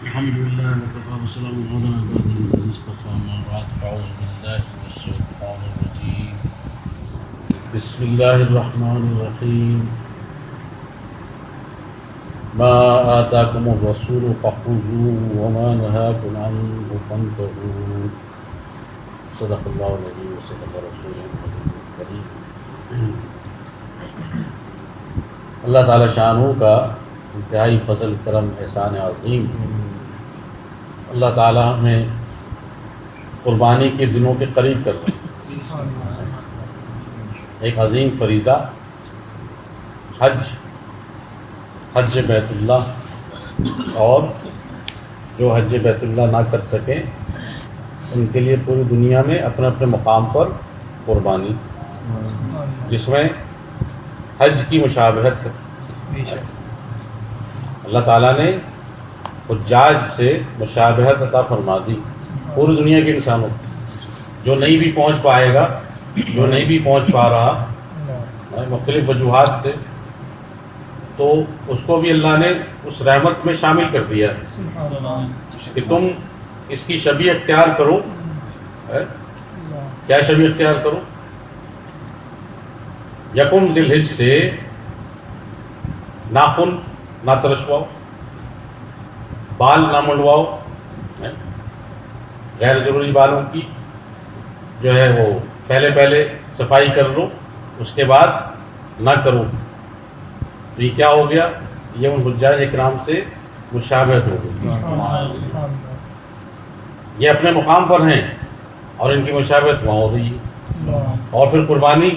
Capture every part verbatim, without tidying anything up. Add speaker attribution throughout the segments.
Speaker 1: الحمد لله وكفى وسلام على عباده الذين اصطفى أما بعد فأعوذ بالله من الشيطان الرجيم بسم الله الرحمن الرحيم ما آتاكم الرسول فخذوه وما نهاكم عنه فانتهوا صدق الله العظيم وصدق رسوله الكريم. اللہ تعالی شانہ کا انتہائی فضل کرم احسان عظیم. اللہ تعالیٰ ہمیں قربانی کے دنوں کے قریب کر دیں. ایک عظیم فریضہ حج حج بیت اللہ، اور جو حج بیت اللہ نہ کر سکیں ان کے لیے پوری دنیا میں اپنے اپنے مقام پر قربانی، جس میں حج کی مشابہت ہے. اللہ تعالیٰ نے حجاج سے مشابہت عطا فرما دی پوری دنیا کے انسانوں کو. جو نہیں بھی پہنچ پائے گا، جو نہیں بھی پہنچ پا رہا مختلف وجوہات سے، تو اس کو بھی اللہ نے اس رحمت میں شامل کر دیا کہ تم اس کی شبیہ اختیار کرو. کیا شبیہ اختیار کرو؟ یکم ذی الحج سے ناخن نہ ترشواؤ، بال نہ منڈواؤ، غیر ضروری بالوں کی جو ہے وہ پہلے پہلے صفائی کر لو، اس کے بعد نہ کرو. تو یہ کیا ہو گیا؟ یہ ان حجاج اکرام سے مشابہت ہو گئی. یہ اپنے مقام پر ہیں اور ان کی مشابہت وہاں ہو رہی ہے. اور پھر قربانی،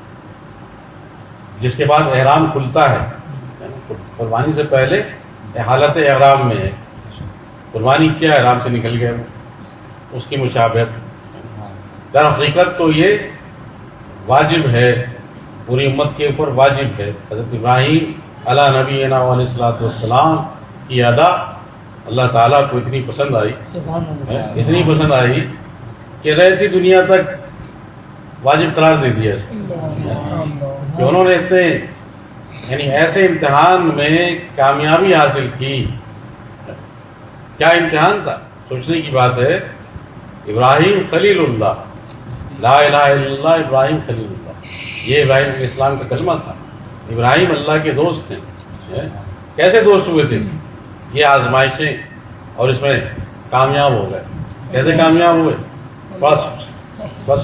Speaker 1: جس کے بعد احرام کھلتا ہے، قربانی سے پہلے حالت احرام میں ہے، قربانی کیا احرام سے نکل گیا، اس کی مشابہت. در حقیقت تو یہ واجب ہے، پوری امت کے اوپر واجب ہے. حضرت ابراہیم علیہ نبینا علیہ الصلوۃ والسلام کی ادا اللہ تعالیٰ کو اتنی پسند آئی، اتنی پسند آئی کہ رہتی دنیا تک واجب قرار دے دیا کہ انہوں نے اتنے یعنی ایسے امتحان میں کامیابی حاصل کی. کیا امتحان تھا؟ سوچنے کی بات ہے. ابراہیم خلیل اللہ، لا الہ الا اللہ ابراہیم خلیل اللہ، یہ ابراہیم علیہ السلام کا کلمہ تھا. ابراہیم اللہ کے دوست ہیں. کیسے دوست ہوئے تھے؟ یہ آزمائشیں، اور اس میں کامیاب ہو گئے. کیسے کامیاب ہوئے؟ بس بس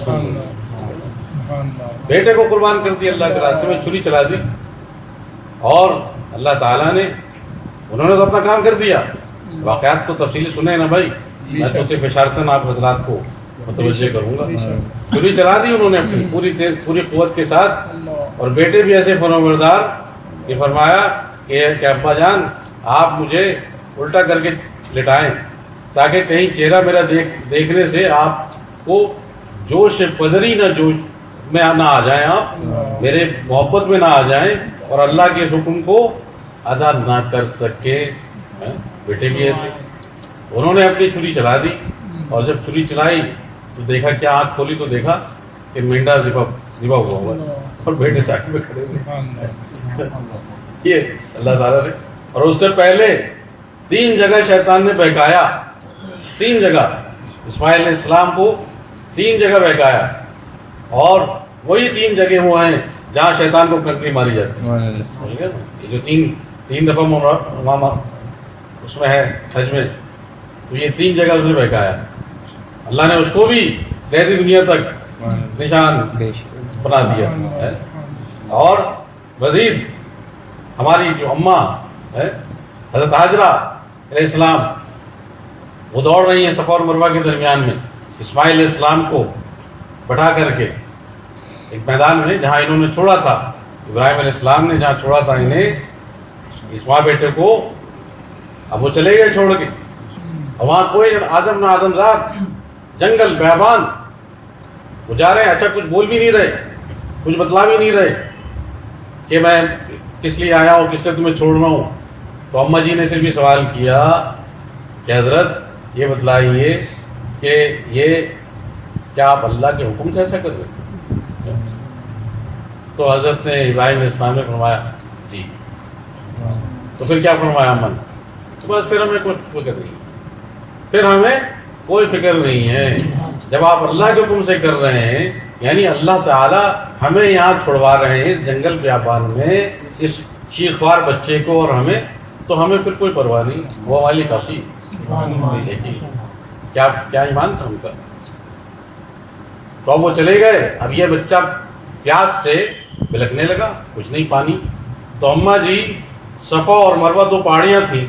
Speaker 1: بیٹے کو قربان کر دیا، اللہ کے راستے میں چھری چلا دی، اور اللہ تعالیٰ نے انہوں نے تو اپنا کام کر دیا. واقعات تو تفصیلی سنے نا بھائی، میں تو صرف اشارتاً آپ حضرات کو متوجہ کروں گا. چھری چلا دی انہوں نے اپنی پوری تیز پوری قوت کے ساتھ، اور بیٹے بھی ایسے فرمانبردار کہ فرمایا کہ ابا جان آپ مجھے الٹا کر کے لٹائیں تاکہ کہیں چہرہ میرا دیکھ دیکھنے سے آپ کو جوش پدری نہ جوش میں نہ آ جائیں، آپ میرے محبت میں نہ آ جائیں اور اللہ کے حکم کو ادا نہ کر سکے. بیٹے بھی ایسے انہوں نے اپنی چھری چلا دی، اور جب چھری چلائی تو دیکھا، کیا آنکھ کھولی تو دیکھا کہ مینڈا ذبح ذبح ہوا ہوا اور بیٹے سائڈ میں کھڑے ہوئے. یہ اللہ تعالیٰ نے. اور اس سے پہلے تین جگہ شیطان نے بہکایا، تین جگہ اسماعیل علیہ السلام کو تین جگہ بہکایا، اور وہی تین جگہ وہ ہیں جہاں شیطان کو کنکری ماری جاتی ہے. جو تین تین دفعہ ماما اس میں ہے حج میں، تو یہ تین جگہ اس نے بہکایا. اللہ نے اس کو بھی رہتی دنیا تک نشان بنا دیا. اور مزید ہماری جو اماں ہے حضرت حاجرہ علیہ السلام، وہ دوڑ رہی ہیں صفا اور مروہ کے درمیان میں، اسماعیل علیہ السلام کو بٹھا کر کے ایک میدان میں جہاں انہوں نے چھوڑا تھا، ابراہیم علیہ السلام نے جہاں چھوڑا تھا انہیں، اس ماں بیٹے کو. اب وہ چلے گئے چھوڑ کے، اور وہاں کوئی آدم نہ آدم زاد، جنگل بیابان، وہ جا رہے ہیں. اچھا کچھ بول بھی نہیں رہے، کچھ بتلا بھی نہیں رہے کہ میں کس لیے آیا ہوں، کس لیے تمہیں چھوڑ رہا ہوں. تو اماں جی نے صرف بھی سوال کیا کہ حضرت یہ بتلائیے کہ یہ کیا آپ اللہ کے حکم سے ایسا کر رہے؟ تو حضرت نے ابراہیم علیہ السلام نے فرمایا جی. تو پھر کیا فرمایا امن؟ بس پھر ہمیں کوئی فکر نہیں، پھر ہمیں کوئی فکر نہیں ہے. جب آپ اللہ کے حکم سے کر رہے ہیں، یعنی اللہ تعالی ہمیں یہاں چھڑوا رہے ہیں جنگل بیابان میں اس چیخوار بچے کو، اور ہمیں تو ہمیں پھر کوئی پرواہ نہیں، وہ والی کافی. کیا کیا ایمان تھا ان کا. تو اب وہ چلے گئے. اب یہ بچہ پیاس سے بلکنے لگا، کچھ نہیں پانی. تو اماں جی صفا اور مروہ دو پہاڑیاں تھیں،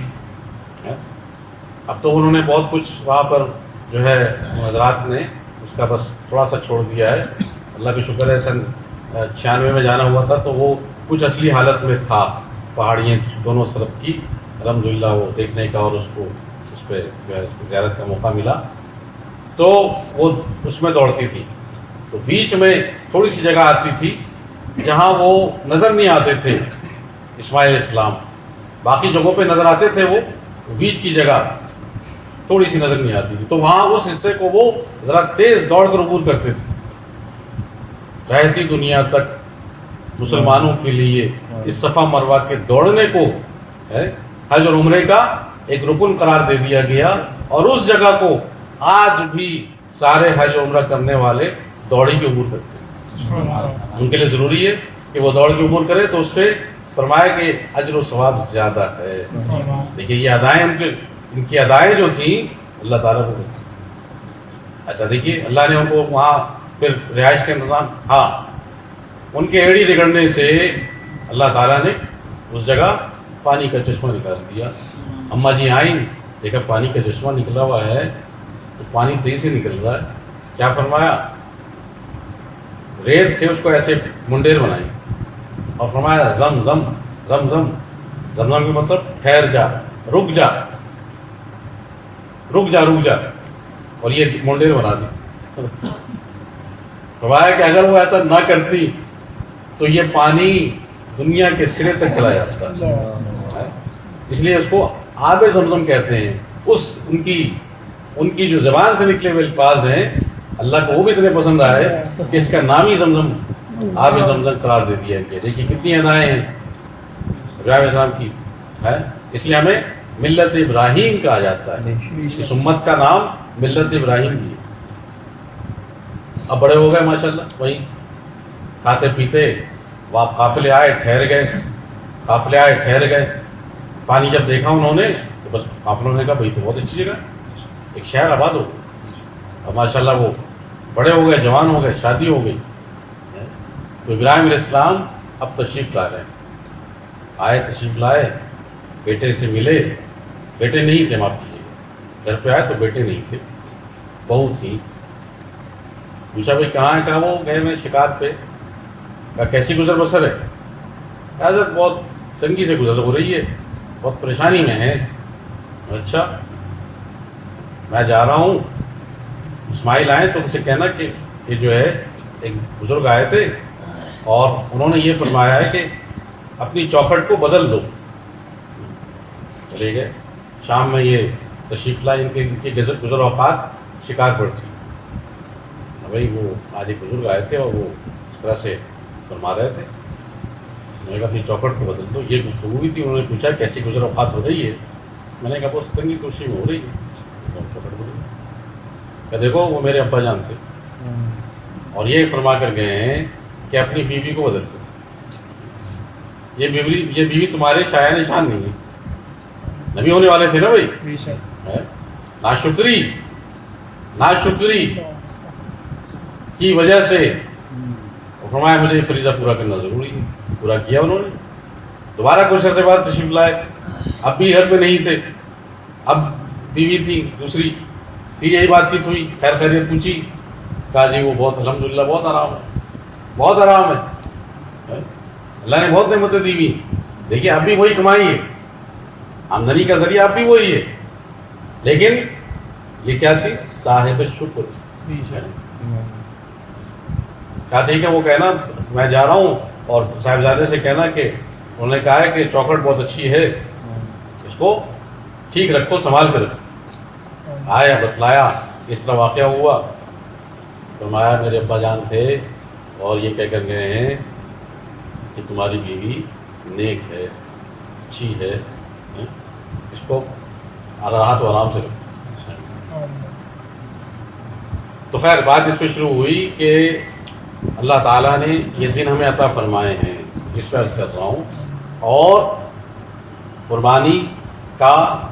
Speaker 1: اب تو انہوں نے بہت کچھ وہاں پر جو ہے حضرات نے اس کا بس تھوڑا سا چھوڑ دیا ہے. اللہ کا شکر ہے سن چھیانوے میں جانا ہوا تھا تو وہ کچھ اصلی حالت میں تھا، پہاڑیاں دونوں طرف کی الحمدللہ وہ دیکھنے کا، اور اس کو اس پہ جو ہے اس کو زیارت کا موقع ملا. تو وہ اس میں دوڑتی تھی. تو بیچ میں تھوڑی سی جگہ آتی تھی جہاں وہ نظر نہیں آتے تھے اسماعیل علیہ السلام، باقی جگہوں پہ نظر آتے تھے، وہ بیچ کی جگہ تھوڑی سی نظر نہیں آتی تھی. تو وہاں اس حصے کو وہ ذرا تیز دوڑ کر عبور کرتے تھے. رہتی دنیا تک مسلمانوں کے لیے اس صفا مروہ کے دوڑنے کو حج اور عمرے کا ایک رکن قرار دے دیا گیا، اور اس جگہ کو آج بھی سارے حج و عمرہ کرنے والے دوڑی کے عبور کرتے ہیں. ان کے لیے ضروری ہے کہ وہ دوڑ کے عبور کرے، تو اس پہ فرمایا کہ اجر و ثواب زیادہ ہے. دیکھیے یہ ادائیں ان کے ان کی ادائیں جو تھیں اللہ تعالیٰ کو. اچھا دیکھیے اللہ نے ان کو وہاں پھر رہائش کا انتظام، ہاں ان کے ایڑی رگڑنے سے اللہ تعالیٰ نے اس جگہ پانی کا چشمہ نکال دیا. اماں جی آئیں، دیکھا پانی کا چشمہ نکلا ہوا ہے، تو پانی تیز سے نکل رہا ہے. کیا فرمایا؟ ریت سے اس کو ایسے منڈیر بنائی اور فرمایا زم زم زم زم. زم زم کا مطلب ٹھہر جا، رک جا رک جا رک جا اور یہ منڈیر بنا دی. فرمایا کہ اگر وہ ایسا نہ کرتی تو یہ پانی دنیا کے سرے تک چلا جاتا. اس لیے اس کو آب زمزم کہتے ہیں. اس ان کی ان کی جو زبان سے نکلے ہوئے الفاظ ہیں اللہ کو وہ بھی اتنے پسند آئے کہ اس کا نام ہی زمزم آب زمزم قرار دے دیا گیا. دیکھیے کتنی ادائیں ہیں ابراہیم السلام کی ہے. اس لیے ہمیں ملت ابراہیم کہا جاتا ہے. اس امت کا نام ملت ابراہیم کی. اب بڑے ہو گئے ماشاءاللہ، وہی کھاتے پیتے. واپ قافلے آئے ٹھہر گئے، قافلے آئے ٹھہر گئے. پانی جب دیکھا انہوں نے تو بس قافلوں نے کہا بھائی تو بہت اچھی جگہ، ایک شہر آباد ہو. اور ماشاءاللہ وہ بڑے ہو گئے، جوان ہو گئے، شادی ہو گئی. تو ابراہیم علیہ السلام اب تشریف لا رہے ہیں. آئے تشریف لائے، بیٹے سے ملے. بیٹے نہیں تھے، معاف کیجیے، گھر پہ آئے تو بیٹے نہیں تھے، بہو تھی. پوچھا بھائی کہاں ہے؟ کہا وہ گئے میں شکار پہ. کہا کیسی گزر بسر ہے؟ حضرت بہت تنگی سے گزر ہو رہی ہے، بہت پریشانی میں ہے. اچھا میں جا رہا ہوں، اسماعیل آئے تو ان سے کہنا کہ یہ جو ہے ایک بزرگ آئے تھے اور انہوں نے یہ فرمایا ہے کہ اپنی چوکھٹ کو بدل دو. چلے گئے. شام میں یہ تشریف لائے. ان کے ان کی گزر اوقات شکار پر تھی. بھائی وہ آج ایک بزرگ آئے تھے اور وہ اس طرح سے فرما رہے تھے. میں نے کہا اپنی چوکھٹ کو بدل دو. یہ گفتگو ہوئی تھی. انہوں نے پوچھا کیسی گزر اوقات ہو رہی ہے؟ میں نے کہا بہت تنگی کوشش میں ہو رہی ہے. چوکھٹ بدل کہ دیکھو وہ میرے ابا جان تھے اور یہ فرما کر گئے ہیں کہ اپنی بیوی کو بدل دو. یہ بیوی یہ بیوی تمہارے شایع نشان نہیں ہے. نبی ہونے والے تھے نا بھائی. ناشکری ناشکری کی وجہ سے فرمایا مجھے فریضہ پورا کرنا ضروری ہے. پورا کیا انہوں نے. دوبارہ کچھ عرصے بعد تشریف لائے. اب بھی گھر پہ نہیں تھے، اب بیوی تھی دوسری. پھر یہی بات چیت ہوئی، خیر خیریت پوچھی. کہا جی وہ بہت الحمدللہ بہت آرام ہے، بہت آرام ہے، اللہ نے بہت نعمتیں دی ہوئی. دیکھیے اب بھی وہی کمائی ہے، آمدنی کا ذریعہ اب بھی وہی ہے، لیکن یہ کیا تھی؟ صاحب شکر. کہا ٹھیک ہے وہ کہنا میں جا رہا ہوں اور صاحبزادے سے کہنا کہ انہوں نے کہا ہے کہ چوکھٹ بہت اچھی ہے، اس کو ٹھیک رکھو، سنبھال کر رکھو. آیا بتلایا اس طرح واقعہ ہوا. فرمایا میرے ابا جان تھے اور یہ کہہ کر گئے ہیں کہ تمہاری بیوی نیک ہے، اچھی ہے، اس کو راحت و آرام سے رکھیں. تو خیر بات اس پہ شروع ہوئی کہ اللہ تعالیٰ نے یہ دن ہمیں عطا فرمائے ہیں جس پہ عرض کر رہا ہوں, اور قربانی کا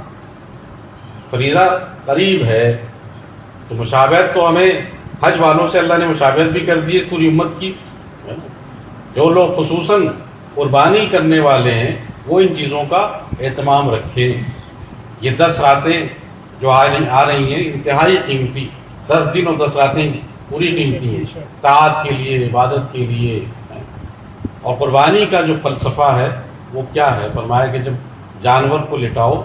Speaker 1: فریضہ قریب ہے. تو مشابہت تو ہمیں حج والوں سے اللہ نے مشابہت بھی کر دی ہے پوری امت کی. جو لوگ خصوصاً قربانی کرنے والے ہیں وہ ان چیزوں کا اہتمام رکھیں. یہ دس راتیں جو آ رہی ہیں انتہائی قیمتی, دس دن اور دس راتیں پوری قیمتی ہیں طاعت کے لیے, عبادت کے لیے. اور قربانی کا جو فلسفہ ہے وہ کیا ہے؟ فرمایا کہ جب جانور کو لٹاؤ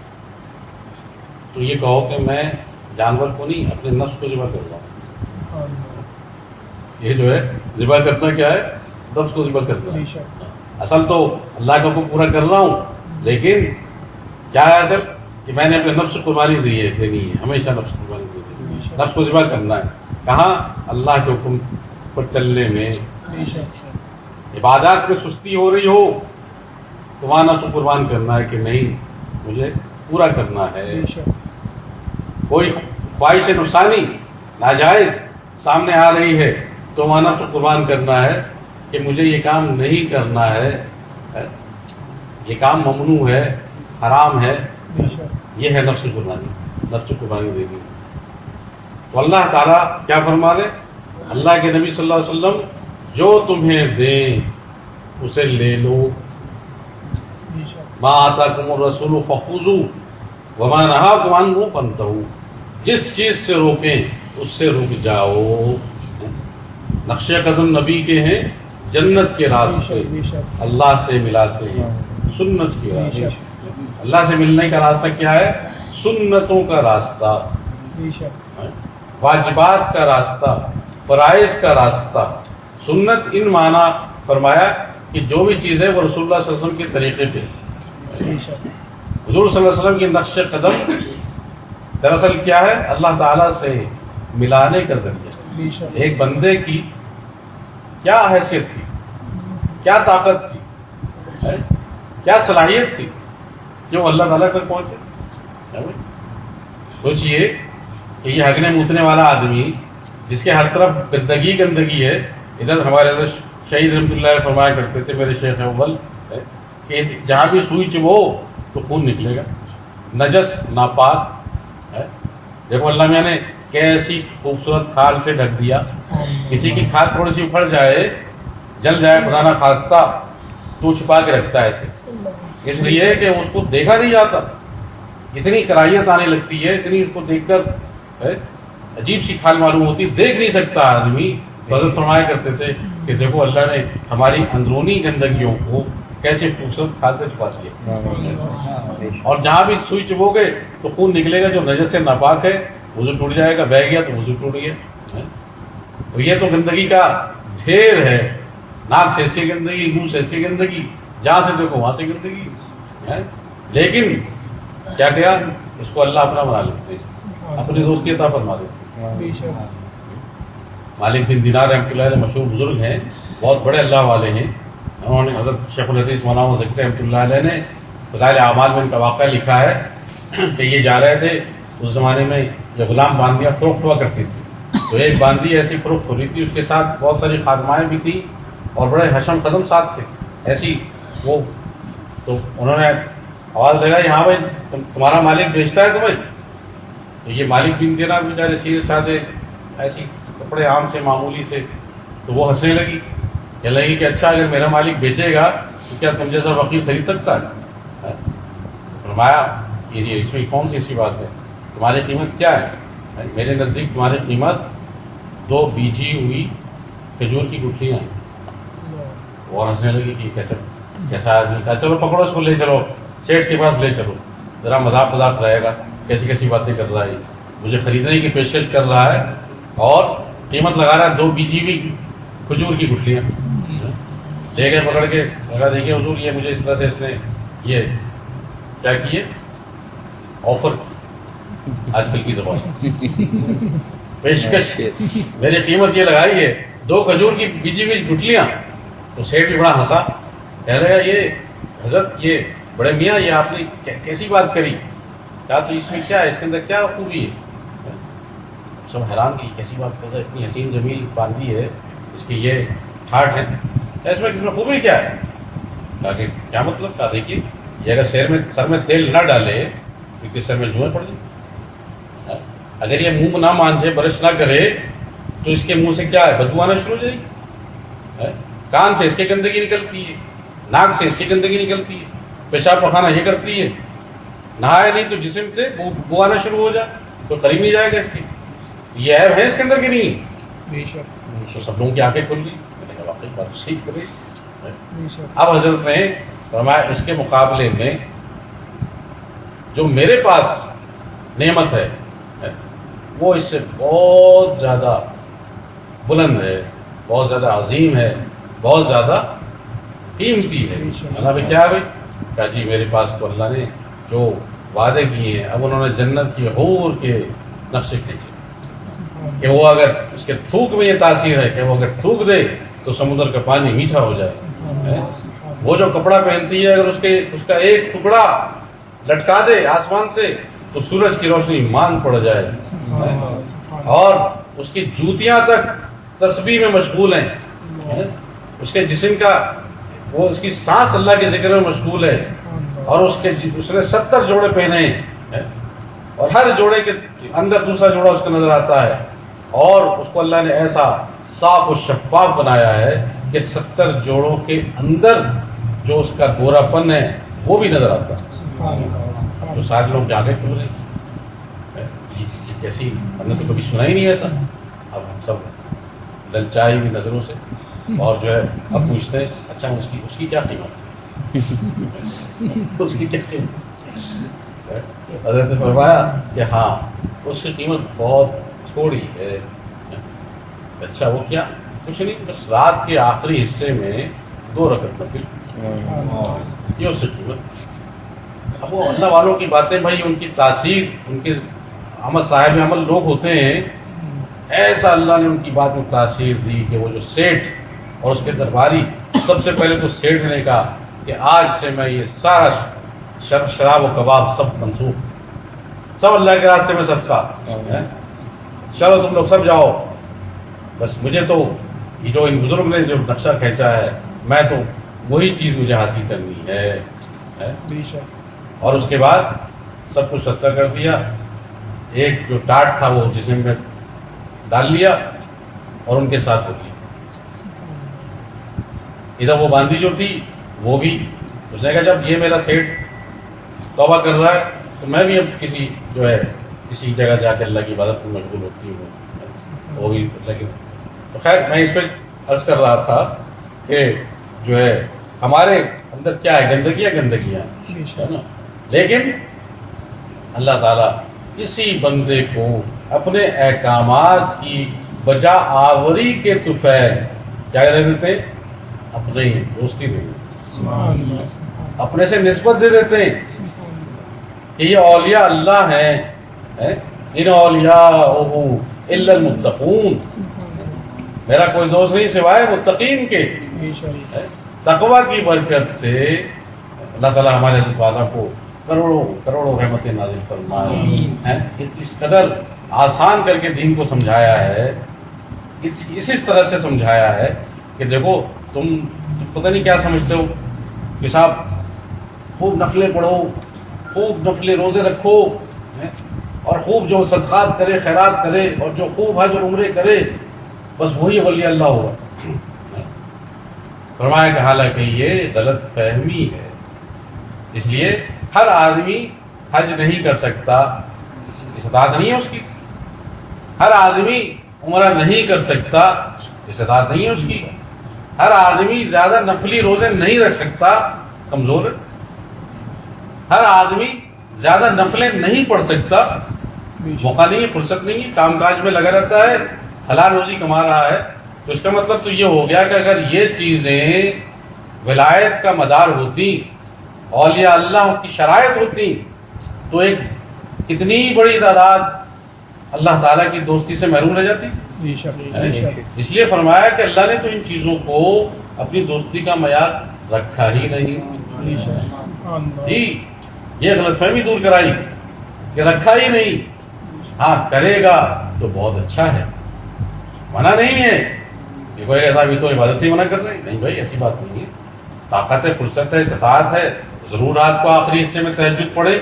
Speaker 1: تو یہ کہو کہ میں جانور کو نہیں اپنے نفس کو ذبح کر رہا ہوں. یہ جو ہے ذبح کرنا کیا ہے؟ نفس کو ذبح کرنا ہے. اصل تو اللہ کا حکم پورا کر رہا ہوں, لیکن کیا ہے اصل کہ میں نے اپنے نفس کو قربانی دی ہے دینی ہے, ہمیشہ نفس کو قربانی دینی ہے, نفس کو ذبح کرنا ہے. کہاں؟ اللہ کے حکم پر چلنے میں. عبادات میں سستی ہو رہی ہو تو وہاں نفس کو قربان کرنا ہے کہ نہیں مجھے پورا کرنا ہے. کوئی خواہش نقصانی ناجائز سامنے آ رہی ہے تو وہاں نفس کو قربان کرنا ہے کہ مجھے یہ کام نہیں کرنا ہے, یہ کام ممنوع ہے, حرام ہے. یہ ہے نفس قربانی, نفس قربانی دینی. تو اللہ تعالیٰ کیا فرما رہے؟ اللہ کے نبی صلی اللہ علیہ وسلم جو تمہیں دیں اسے لے لو. ما آتاکم الرسول فخذوہ وما نہاکم عنہ فانتہوا. جس چیز سے روکیں اس سے رک جاؤ. نقش قدم نبی کے ہیں, جنت کے راستے اللہ سے ملاتے ہیں, سنت کے راستے. اللہ سے ملنے کا راستہ کیا ہے؟ سنتوں کا راستہ, واجبات کا راستہ, فرائض کا راستہ. سنت ان معنی فرمایا کہ جو بھی چیز ہے وہ رسول اللہ صلی اللہ علیہ وسلم کے طریقے پہ. حضور صلی اللہ علیہ وسلم کی نقش قدم دراصل کیا ہے؟ اللہ تعالیٰ سے ملانے کا ذریعہ. ایک بندے کی کیا حیثیت تھی, کیا طاقت تھی, کیا صلاحیت تھی کہ وہ اللہ تعالیٰ تک پہنچے. سوچئے کہ یہ ہگنے موتنے والا آدمی جس کے ہر طرف گندگی گندگی ہے. ادھر ہمارے ادھر شہید رحمۃ اللہ فرمایا کرتے تھے میرے شیخ اول کہ جہاں بھی سوئی چبو تو خون نکلے گا, نجس ناپاک ہے. دیکھو اللہ میاں نے کیسی خوبصورت کھال سے ڈھک دیا. کسی کی کھال تھوڑی سی اکھڑ جائے, جل جائے خدا نہ خواستہ, تو چھپا کے رکھتا ہے ایسے, اس لیے کہ اس کو دیکھا نہیں جاتا. اتنی کرائیت آنے لگتی ہے, اتنی اس کو دیکھ کر عجیب سی کھال معلوم ہوتی, دیکھ نہیں سکتا آدمی. حضرت فرمایا کرتے تھے کہ دیکھو اللہ نے ہماری اندرونی گندگیوں کو کیسے خوبصورت کھال سے چھپا دیا. اور جہاں بھی سوئی چبو گے تو خون نکلے گا, جو نجس سے ناپاک ہے وضو ٹوٹ جائے گا, بہہ گیا تو وضو ٹوٹ گیا. تو یہ تو گندگی کا ڈھیر ہے. ناک سے اس کی گندگی, منہ سے اس کی گندگی, جہاں سے دیکھو وہاں سے گندگی ہے. لیکن کیا کیا اس کو اللہ اپنا بنا لیتے ہیں, اپنی دوستی عطا فرما دیتے. مالک بن دینار رحمۃ اللہ علیہ مشہور بزرگ ہیں, بہت بڑے اللہ والے ہیں. انہوں نے حضرت شیخ الحدیث مولانا ذکر رحمۃ اللہ علیہ نے فضائل اعمال میں ان کا واقعہ لکھا ہے کہ یہ جا رہے تھے. اس زمانے میں جو غلام باندیاں فروخت ہوا کرتی تھی, تو ایک باندی ایسی فروخت ہو رہی تھی, اس کے ساتھ بہت ساری خادمائیں بھی تھیں اور بڑے حشم قدم ساتھ تھے ایسی وہ. تو انہوں نے آواز لگائی, ہاں بھائی تمہارا مالک بیچتا ہے تمہیں؟ تو یہ مالک بن دینا بیچارے سیدھے سادھے ایسی کپڑے عام سے معمولی سے, تو وہ ہنسنے لگی. کہنے لگی کہ اچھا اگر میرا مالک بیچے گا تو کیا تم جیسا فقیر خرید سکتا ہے؟ فرمایا یہ اس میں کون سی ایسی بات ہے, تمہاری قیمت کیا ہے؟ میرے نزدیک تمہاری قیمت دو بیجی ہوئی کھجور کی گٹھلیاں ہیں. اور ہنسنے لگی کہ کیسے کیسا آدمی تھا, چلو پکڑو اس کو لے چلو سیٹھ کے پاس لے چلو, ذرا مذاق مذاق رہے گا, کیسی کیسی باتیں کر رہا ہے, مجھے خریدنے کی پیشکش کر رہا ہے اور قیمت لگا رہا ہے دو بیجی ہوئی کھجور کی گٹھلیاں. لے گئے پکڑ کے, لگا دیکھیے حضور یہ مجھے اس طرح سے اس نے یہ کیا کیے آفر, آج کل کی زبان پیشکش, میری قیمت یہ لگائی ہے دو کھجور کی بیجی ہوئی گٹھلیاں. تو سیٹ بھی بڑا ہنسا, کہہ رہا یہ حضرت یہ بڑے میاں یہ آپ نے کیسی بات کری, کہا تو اس میں کیا ہے، اس کے اندر کیا خوبی ہے؟ سب حیران کی کیسی بات کر رہا ہے، اتنی حسین جمیل باندھی ہے، اس کی یہ ٹھاٹ ہے، اس میں اس میں خوبی کیا ہے؟ کہا کہ کیا مطلب؟ کہا دیکھیے یہ اگر سر میں سر میں تیل نہ ڈالے تو اس کے سر میں جوئیں پڑ جائیں، اگر یہ منہ نہ مانجے، برش نہ کرے تو اس کے منہ سے کیا ہے، بدبو آنا شروع ہو جائے گی، کان سے اس کی گندگی نکلتی ہے، ناک سے اس کی گندگی نکلتی ہے، پیشاب پخانہ یہ کرتی ہے، نہائے نہیں تو جسم سے بو آنا شروع ہو جائے تو قریب نہیں جائے گا اس کی، یہ عیب ہے اس کے اندر کہ نہیں؟ تو سب لوگوں کی آنکھیں کھل گئی، میں نے کہا واقعی بات صحیح کر رہی۔ اب حضرت نے فرمایا اس کے مقابلے میں جو میرے پاس نعمت ہے وہ اس سے بہت زیادہ بلند ہے، بہت زیادہ عظیم ہے، بہت زیادہ قیمتی ہے۔ اللہ بھائی کیا ہے؟ کہا جی میرے پاس تو اللہ نے جو وعدے کیے ہیں، اب انہوں نے جنت کی حور کے نقشے کھینچے کہ وہ اگر اس کے تھوک میں یہ تاثیر ہے کہ وہ اگر تھوک دے تو سمندر کا پانی میٹھا ہو جائے، وہ جو کپڑا پہنتی ہے اگر اس کے اس کا ایک ٹکڑا لٹکا دے آسمان سے تو سورج کی روشنی مان پڑ جائے، اور اس کی جوتیاں تک تسبیح میں مشغول ہیں، اس کے جسم کا وہ اس کی سانس اللہ کے ذکر میں مشغول ہے، اور اس کے اس نے ستر جوڑے پہنے ہیں اور ہر جوڑے کے اندر دوسرا جوڑا اس کو نظر آتا ہے، اور اس کو اللہ نے ایسا صاف و شفاف بنایا ہے کہ ستر جوڑوں کے اندر جو اس کا گورا پن ہے وہ بھی نظر آتا ہے، تو سارے لوگ جاگے کھل رہے ہیں، کیسی ہم نے تو کبھی سنا ہی نہیں ایسا، اب ہم سب للچائی ہوئی نظروں سے، اور جو ہے اب پوچھتے ہیں اچھا اس کی اس کی کیا قیمت اس کی کیا قیمت؟ حضرت نے فرمایا کہ ہاں اس کی قیمت بہت تھوڑی ہے۔ اچھا وہ کیا؟ کچھ نہیں، بس رات کے آخری حصے میں دو رکعت نفل، یہ اس کی قیمت۔ اب وہ اللہ والوں کی باتیں بھائی، ان کی تاثیر، ان کے عمل صاحب عمل لوگ ہوتے ہیں، ایسا اللہ نے ان کی بات میں تاثیر دی کہ وہ جو سیٹھ اور اس کے درباری، سب سے پہلے تو سیٹھ نے کہا کہ آج سے میں یہ سارا شراب و کباب سب منسوخ، سب اللہ کے راستے میں سب کا، چلو تم لوگ سب جاؤ، بس مجھے تو یہ جو ان بزرگ نے جو نقشہ کھینچا ہے میں تو وہی چیز مجھے حاصل کرنی ہے۔ اور اس کے بعد سب کچھ صدقہ کر دیا، ایک جو ٹاٹ تھا وہ جسم میں ڈال لیا اور ان کے ساتھ ہو گیا۔ ادھر وہ باندھی جو تھی وہ بھی اس نے کہا جب یہ میرا سیٹ توبہ کر رہا ہے تو میں بھی اب کسی جو ہے کسی جگہ جا کے اللہ کی عبادت میں مشغول ہوتی ہوں، وہ بھی لیکن تو خیر میں اس پہ عرض کر رہا تھا کہ جو ہے ہمارے اندر کیا ہے، گندگیاں گندگیاں ہے نا، لیکن اللہ تعالیٰ کسی بندے کو اپنے احکامات کی بجا آوری کے طفیل کیا دے دیتے ہیں، اپنے دوستی دے دیتے ہیں، اپنے سے نسبت دے دیتے ہیں کہ یہ اولیاء اللہ ہیں، ان اولیاء الا المتقون، میرا کوئی دوست نہیں سوائے متقین کے۔ تقویٰ کی برکت سے اللہ تعالیٰ ہمارے والا کو کروڑوں کروڑوں رحمتیں نازل فرمائے، اس قدر آسان کر کے دین کو سمجھایا ہے، اسی طرح سے سمجھایا ہے کہ دیکھو تم پتہ نہیں کیا سمجھتے ہو کہ صاحب خوب نفلیں پڑھو، خوب نفلیں روزے رکھو، اور خوب جو صدقات کرے، خیرات کرے، اور جو خوب حج اور عمرے کرے، بس وہی ولی اللہ ہوگا۔ فرمایا کہ حالانکہ یہ غلط فہمی ہے، اس لیے ہر آدمی حج نہیں کر سکتا، استطاعت نہیں ہے اس کی، ہر آدمی عمرہ نہیں کر سکتا، استطاعت نہیں ہے اس کی، ہر آدمی زیادہ نفلی روزے نہیں رکھ سکتا، کمزور ہے، ہر آدمی زیادہ نفلیں نہیں پڑھ سکتا، موقع نہیں ہے، فرصت نہیں ہے، کام کاج میں لگا رہتا ہے، حلال روزی کما رہا ہے، تو اس کا مطلب تو یہ ہو گیا کہ اگر یہ چیزیں ولایت کا مدار ہوتی، اولیاء اللہ کی شرائط ہوتی، تو ایک کتنی بڑی تعداد اللہ تعالیٰ کی دوستی سے محروم رہ جاتی۔ اس لیے فرمایا کہ اللہ نے تو ان چیزوں کو اپنی دوستی کا معیار رکھا ہی نہیں، جی یہ غلط فہمی دور کرائی کہ رکھا ہی نہیں. ہاں کرے گا تو بہت اچھا ہے, منع نہیں ہے کہ کوئی ایسا بھی تو عبادت ہی منع کر رہے ہیں, نہیں بھائی ایسی بات نہیں ہے. طاقت ہے, فرصت ہے, استطاعت ہے, ضرور رات کو آخری حصے میں تہجد پڑھے,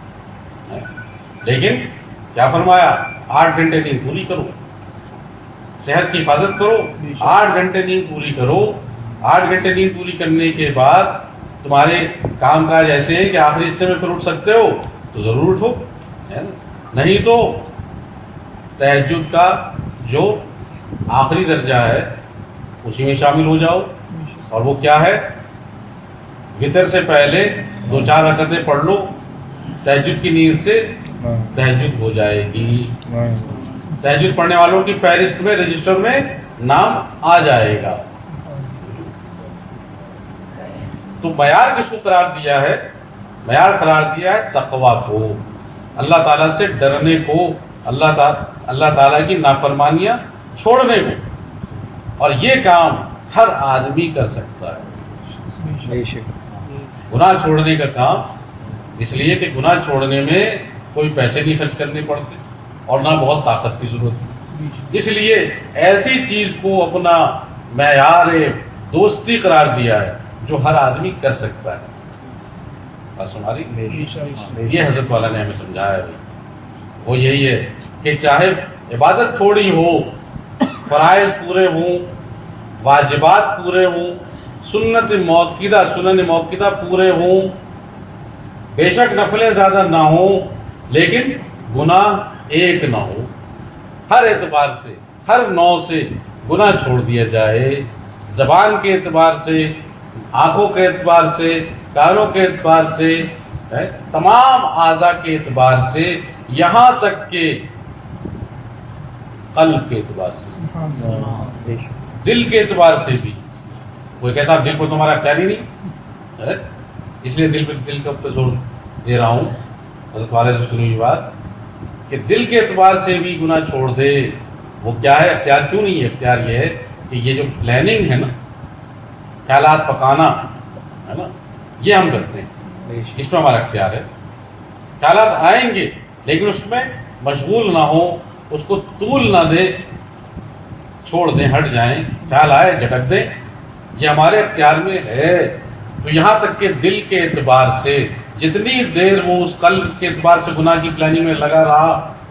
Speaker 1: لیکن کیا فرمایا, آٹھ گھنٹے نیند پوری کرو, صحت کی حفاظت کرو, آٹھ گھنٹے نیند پوری کرو. آٹھ گھنٹے نیند پوری کرنے کے بعد تمہارے کام کاج ایسے ہیں کہ آخری حصے میں پھر اٹھ سکتے ہو تو ضرور اٹھو, نہیں تو تہجد کا جو آخری درجہ ہے اسی میں شامل ہو جاؤ. اور وہ کیا ہے, وتر سے پہلے دو چار رکعتیں پڑھ لو, تہجد کی نیند سے تہجد ہو جائے گی. تہجد پڑھنے والوں کی فہرست میں, رجسٹر میں نام آ جائے گا. تو معیار کس کو قرار دیا ہے, معیار قرار دیا ہے تقویٰ کو, اللہ تعالیٰ سے ڈرنے کو, اللہ تعالیٰ اللہ تعالیٰ کی نافرمانیاں چھوڑنے کو. اور یہ کام ہر آدمی کر سکتا ہے. گناہ چھوڑنے کا کام, اس لیے کہ گناہ چھوڑنے میں کوئی پیسے نہیں خرچ کرنے پڑتے اور نہ بہت طاقت کی ضرورت ہے. اس لیے ایسی چیز کو اپنا معیار دوستی قرار دیا ہے جو ہر آدمی کر سکتا ہے. بات سماری, یہ حضرت والا نے ہمیں سمجھایا ہے. وہ یہی ہے کہ چاہے عبادت تھوڑی ہو, فرائض پورے ہوں, واجبات پورے ہوں, سنت موقدہ سنن موقدہ پورے ہوں, بے شک نفلیں زیادہ نہ ہوں, لیکن گناہ ایک نہ ہو. ہر اعتبار سے, ہر نوع سے گناہ چھوڑ دیا جائے, زبان کے اعتبار سے, آنکھوں کے اعتبار سے, کانوں کے اعتبار سے, تمام اعضاء کے اعتبار سے, یہاں تک کہ قلب کے اعتبار سے, دل کے اعتبار سے بھی. کوئی کہتا ہے دل کو تمہارا اختیار ہی نہیں, اس لیے دل پہ دل کے اوپر زور دے رہا ہوں. حضرت والے سے سنی ہوئی بات کہ دل کے اعتبار سے بھی گناہ چھوڑ دے. وہ کیا ہے اختیار, کیوں نہیں ہے اختیار, یہ ہے کہ یہ جو پلاننگ ہے نا, خیالات پکانا ہے نا, یہ ہم کرتے ہیں, اس میں ہمارا اختیار ہے. خیالات آئیں گے لیکن اس میں مشغول نہ ہو, اس کو طول نہ دے, چھوڑ دیں, ہٹ جائیں. خیال آئے جھٹک دیں, یہ ہمارے اختیار میں ہے. تو یہاں تک کہ دل کے اعتبار سے جتنی دیر وہ اس قلب کے اعتبار سے گناہ کی پلاننگ میں لگا رہا,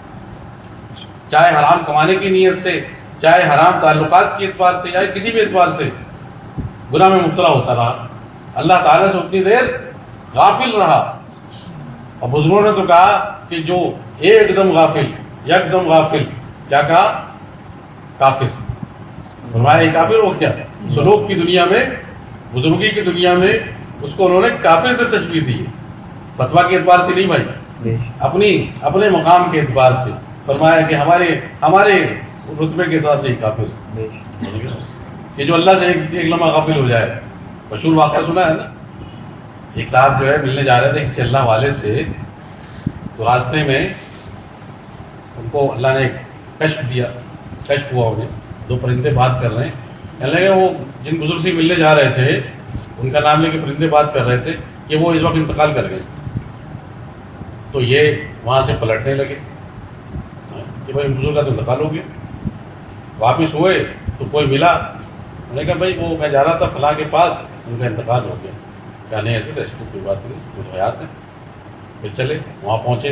Speaker 1: چاہے حرام کمانے کی نیت سے, چاہے حرام تعلقات کے اعتبار سے, چاہے کسی بھی اعتبار سے گناہ میں مبتلا ہوتا رہا, اللہ تعالیٰ سے اتنی دیر غافل رہا. اور بزرگوں نے تو کہا کہ جو ایک دم غافل, یک دم غافل, کیا کہا, کافر. فرمایا کافر ہو کیا, سلوک کی دنیا میں, بزرگی کی دنیا میں اس کو انہوں نے کافر سے تشبیہ دی ہے. فتویٰ کے اعتبار سے نہیں بھائی, اپنی اپنے مقام کے اعتبار سے فرمایا کہ ہمارے ہمارے رتبے کے اعتبار سے ہی کافر. کہ جو اللہ سے ایک, ایک لمحہ غافل ہو جائے. مشہور واقعہ سنا ہے نا, ایک صاحب جو ہے ملنے جا رہے تھے کسی اللہ والے سے, تو راستے میں ان کو اللہ نے کشف دیا, کشف ہوا انہیں, دو پرندے بات کر رہے ہیں. کہنے لگے وہ جن بزرگ سے ملنے جا رہے تھے ان کا نام لے کے پرندے بات کر رہے تھے کہ وہ اس وقت انتقال کر گئے. تو یہ وہاں سے پلٹنے لگے کہ بھائی بزرگ کا تو انتقال ہو گیا. واپس ہوئے تو کوئی ملا, انہوں نے کہا بھائی وہ میں جا رہا تھا فلاں کے پاس, ان کا انتقال ہو گیا. کیا نہیں ایسے ایسی کوئی بات نہیں, کچھ حیات ہے. پھر چلے وہاں پہنچے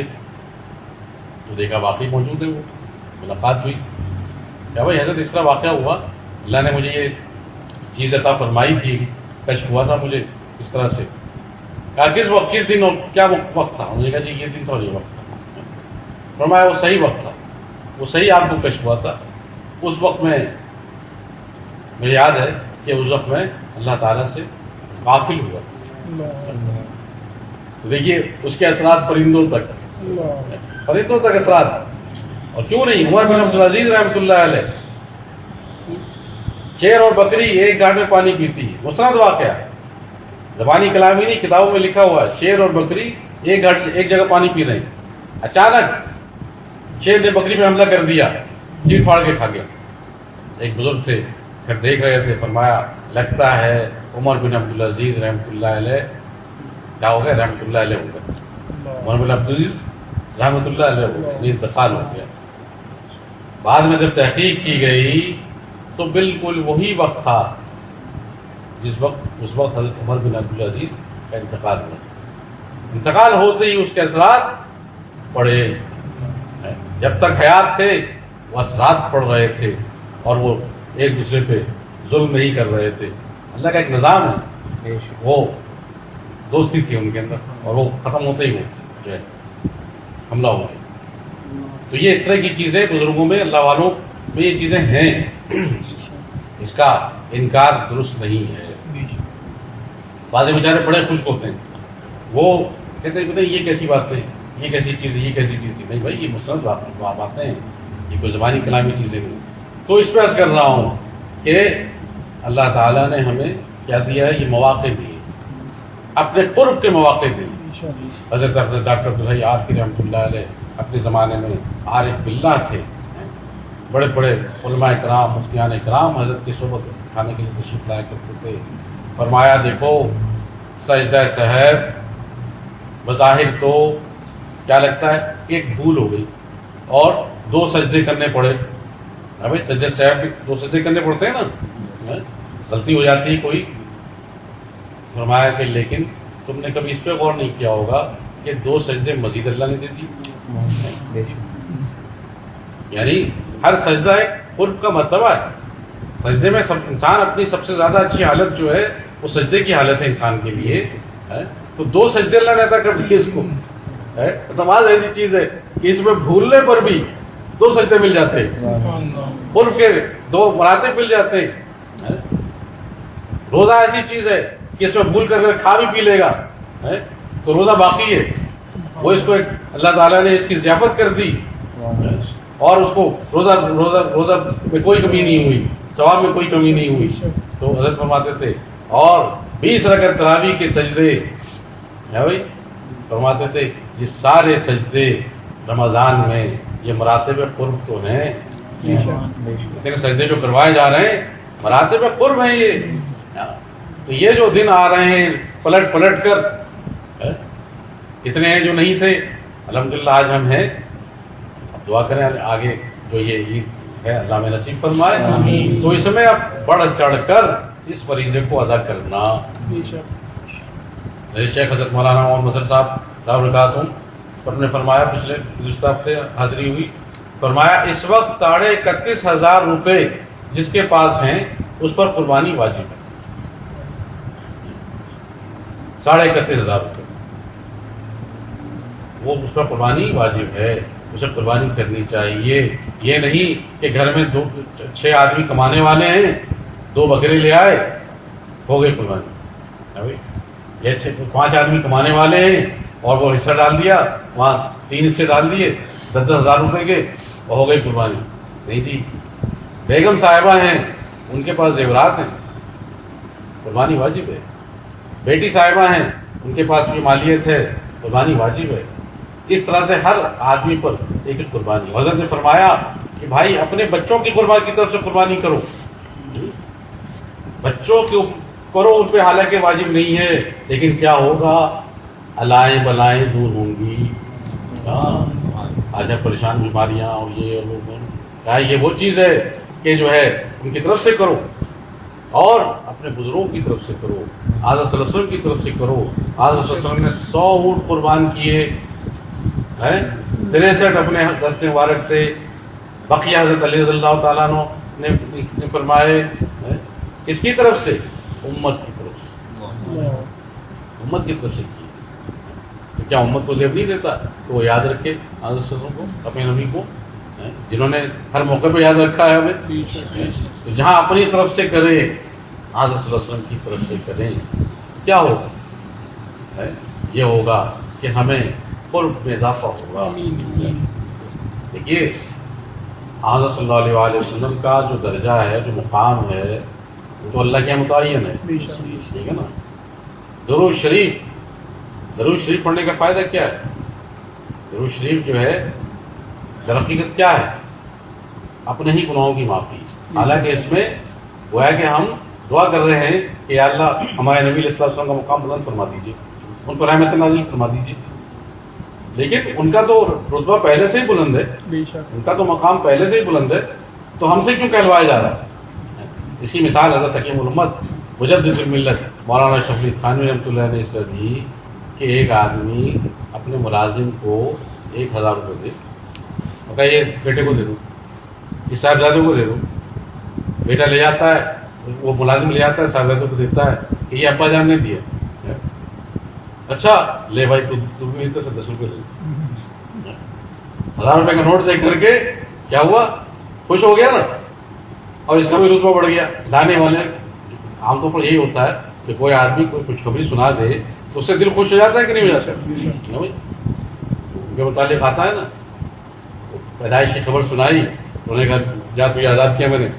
Speaker 1: تو دیکھا واقعی موجود ہے, وہ ملاقات ہوئی. کیا بھائی حضرت اس طرح واقعہ ہوا, اللہ نے مجھے یہ چیز عطا فرمائی تھی, کشف ہوا تھا مجھے اس طرح سے. کہا کس وقت, کس دن اور کیا وقت تھا؟ انہوں نے کہا جی یہ دن تھا اور یہ وقت تھا. فرمایا وہ صحیح وقت تھا, وہ صحیح آپ کو کشف ہوا تھا. اس وقت میں مجھے یاد ہے کہ اس وقت میں اللہ تعالیٰ سے غافل ہوا. تو دیکھیے اس کے اثرات پرندوں تک, پرندوں تک اثرات. اور کیوں نہیں, عمر بن عبدالعزیز رحمۃ اللہ علیہ, شیر اور بکری ایک گھاٹ میں پانی پیتی ہے, مسند واقعہ, زبانی کلامی نہیں, کتابوں میں لکھا ہوا ہے. شیر اور بکری ایک گھاٹ ایک جگہ پانی پی رہے ہیں. اچانک شیر نے بکری پہ حملہ کر دیا, چیڑ پھاڑ کے کھا گیا. ایک بزرگ تھے پھر دیکھ رہے تھے, فرمایا لگتا ہے عمر بن عبدالعزیز رحمۃ اللہ علیہ کیا ہو گئے, رحمۃ اللہ علیہ ہو گئے. عمر بن عبدالعزیز رحمۃ اللہ علیہ ہو گئے، انتقال ہو گیا۔ بعد میں جب تحقیق کی گئی تو بالکل وہی وقت تھا جس وقت اس وقت حضرت عمر بن عبدالعزیز کا انتقال ہوا۔ انتقال ہوتے ہی اس کے اثرات پڑے، جب تک حیات تھے وہ اثرات پڑ رہے تھے اور وہ ایک دوسرے پہ ظلم نہیں کر رہے تھے۔ اللہ کا ایک نظام ہے، وہ دوستی تھی ان کے اندر، اور وہ ختم ہوتے ہی وہ جو ہے حملہ ہو گیا۔ تو یہ اس طرح کی چیزیں بزرگوں میں، اللہ والوں میں یہ چیزیں ہیں، اس کا انکار درست نہیں ہے۔ بعض بیچارے بڑے خوش ہوتے ہیں، وہ کہتے ہیں یہ کیسی بات ہے، یہ کیسی چیز ہے، یہ کیسی چیز ہے۔ نہیں بھائی، یہ مسلم باتیں ہیں، یہ کوئی زبانی کلامی چیزیں نہیں۔ تو اس پہ عرض کر رہا ہوں کہ اللہ تعالیٰ نے ہمیں کیا دیا ہے، یہ مواقع دیے، اپنے قرب کے مواقع دیے۔ حضرت ڈاکٹر عبدالحی عارفی رحمۃ اللہ علیہ اپنے زمانے میں عارف باللہ تھے، بڑے بڑے علماء کرام، مفتیان کرام حضرت کی صحبت کھانے کے لیے تشریف لایا کرتے تھے۔ فرمایا دیکھو سجدہ سحر بظاہر تو کیا لگتا ہے کہ ایک بھول ہو گئی اور دو سجدے کرنے پڑے۔ ابھی سجدہ سحر بھی دو سجدے کرنے پڑتے ہیں نا، غلطی ہو جاتی ہے کوئی۔ فرمایا کہ لیکن تم نے کبھی اس پہ غور نہیں کیا ہوگا کہ دو سجدے مزید اللہ نے دے دی، یعنی ہر سجدہ ایک قرب کا مرتبہ ہے۔ سجدے میں سب انسان اپنی سب سے زیادہ اچھی حالت جو ہے وہ سجدے کی حالت ہے انسان کے لیے، تو دو سجدے اللہ نے عطا کر دیے اس کو۔ نماز ایسی چیز ہے کہ اس میں بھولنے پر بھی دو سجدے مل جاتے ہیں، قرب کے دو مراتب مل جاتے ہیں۔ روزہ ایسی چیز ہے کہ اس میں بھول کر کھا بھی پی لے گا تو روزہ باقی ہے، وہ اس کو ایک اللہ تعالیٰ نے اس کی ضیافت کر دی، اور اس کو روزہ روزہ روزہ میں کوئی کمی نہیں ہوئی، ثواب میں کوئی کمی نہیں ہوئی۔ تو حضرت فرماتے تھے اور بیس رکعت تراویح کے سجدے ہے بھائی، فرماتے تھے یہ سارے سجدے رمضان میں یہ مراتب قرب تو ہیں، لیکن سجدے جو کروائے جا رہے ہیں مراتب قرب ہیں یہ۔ تو یہ جو دن آ رہے ہیں پلٹ پلٹ کر، اتنے ہیں جو نہیں تھے، الحمدللہ آج ہم ہیں۔ اب دعا کریں آگے جو یہ عید ہے اللہ میں نصیب فرمائے، تو اس میں اب بڑھ چڑھ کر اس فریضے کو ادا کرنا۔ میرے شیخ حضرت مولانا محمد مظہر صاحب برکاتہ پر نے فرمایا، پچھلے گزشتہ ہفتے حاضری ہوئی، فرمایا اس وقت ساڑھے اکتیس ہزار روپے جس کے پاس ہیں اس پر قربانی واجب ہے، ساڑھے اکتیس ہزار روپے وہ اس پر قربانی واجب ہے، اسے قربانی کرنی چاہیے۔ یہ نہیں کہ گھر میں دو چھ آدمی کمانے والے ہیں، دو بکرے لے آئے ہو گئی قربانی، یہ چھ پانچ آدمی کمانے والے ہیں اور وہ حصہ ڈال دیا، وہاں تین حصے ڈال دیے دس دس ہزار روپے کے، اور ہو گئی قربانی۔ نہیں جی، بیگم صاحبہ ہیں ان کے پاس زیورات ہیں، قربانی واجب ہے۔ بیٹی صاحبہ ہیں ان کے پاس بھی مالیت ہے، قربانی واجب ہے۔ اس طرح سے ہر آدمی پر ایک ایک قربانی۔ حضرت نے فرمایا کہ بھائی اپنے بچوں کی قربانی کی طرف سے قربانی کرو، بچوں کے کرو ان پہ حالانکہ واجب نہیں ہے، لیکن کیا ہوگا، علائیں بلائیں دور ہوں گی۔ آج پریشان بیماریاں اور یہ اور وہ، یہ وہ چیز ہے کہ جو ہے ان کی طرف سے کرو، اور اپنے بزرگوں کی طرف سے کرو، حضرت صلی اللہ علیہ وسلم کی طرف سے کرو۔ حضرت صلی اللہ علیہ وسلم نے سو اونٹ قربان کیے، تریسٹھ اپنے دست مبارک سے، بقیہ حضرت علی رضی اللہ تعالیٰ عنہ نے فرمائے کس کی طرف سے، امت کی طرف سے، امت کی طرف سے کی۔ تو کیا امت کو زیب نہیں دیتا؟ تو وہ یاد رکھے حضرت صلی اللہ علیہ وسلم کو، اپنے نبی کو، جنہوں نے ہر موقع پہ یاد رکھا ہے ہمیں۔ تو جہاں اپنی طرف سے کرے، حضرت صلی اللہ علیہ وسلم کی طرف سے کریں، کیا ہوگا؟ یہ ہوگا کہ ہمیں قرب میں اضافہ ہوگا۔ دیکھیے حضرت صلی اللہ علیہ وسلم کا جو درجہ ہے، جو مقام ہے، وہ تو اللہ کے متعین ہے، ٹھیک ہے نا۔ درود شریف، درود شریف پڑھنے کا فائدہ کیا ہے؟ درود شریف جو ہے در حقیقت کیا ہے؟ اپنے ہی گناہوں کی معافی۔ حالانکہ اس میں وہ ہے کہ ہم دعا کر رہے ہیں کہ یا اللہ ہمارے نبی علیہ السلام کا مقام بلند فرما دیجیے، ان پر رحمت نازل فرما دیجیے۔ لیکن ان کا تو رتبہ پہلے سے ہی بلند ہے، ان کا تو مقام پہلے سے ہی بلند ہے، تو ہم سے کیوں کہلوایا جا رہا ہے؟ اس کی مثال حضرت حکیم الامت مجدد الملت مولانا شفیع تھانوی رحمۃ اللہ نے اس طرح دی کہ ایک آدمی اپنے ملازم کو ایک ہزار روپے دے اور کہا یہ بیٹے کو دے دو، اس صاحبزادے کو دے دو، بیٹا لے جاتا ہے، وہ ملازم لے جاتا ہے، صاحبزادے کو دیتا ہے کہ یہ ابا جان نے دیا، اچھا لے بھائی تم بھی سے دس روپے لے، ہزار روپے کا نوٹ دیکھ کر کے کیا ہوا، خوش ہو گیا نا، اور اس کا بھی رتبہ بڑھ گیا۔ لانے والے عام طور پر یہی ہوتا ہے کہ کوئی آدمی کوئی خوشخبری سنا دے تو اس سے دل خوش ہو جاتا ہے کہ نہیں ہو جاتا؟ ان کے متعلق آتا ہے نا، پیدائش کی خبر سنائی، انہوں نے کہا جا تو یہ آزاد کیا میں نے،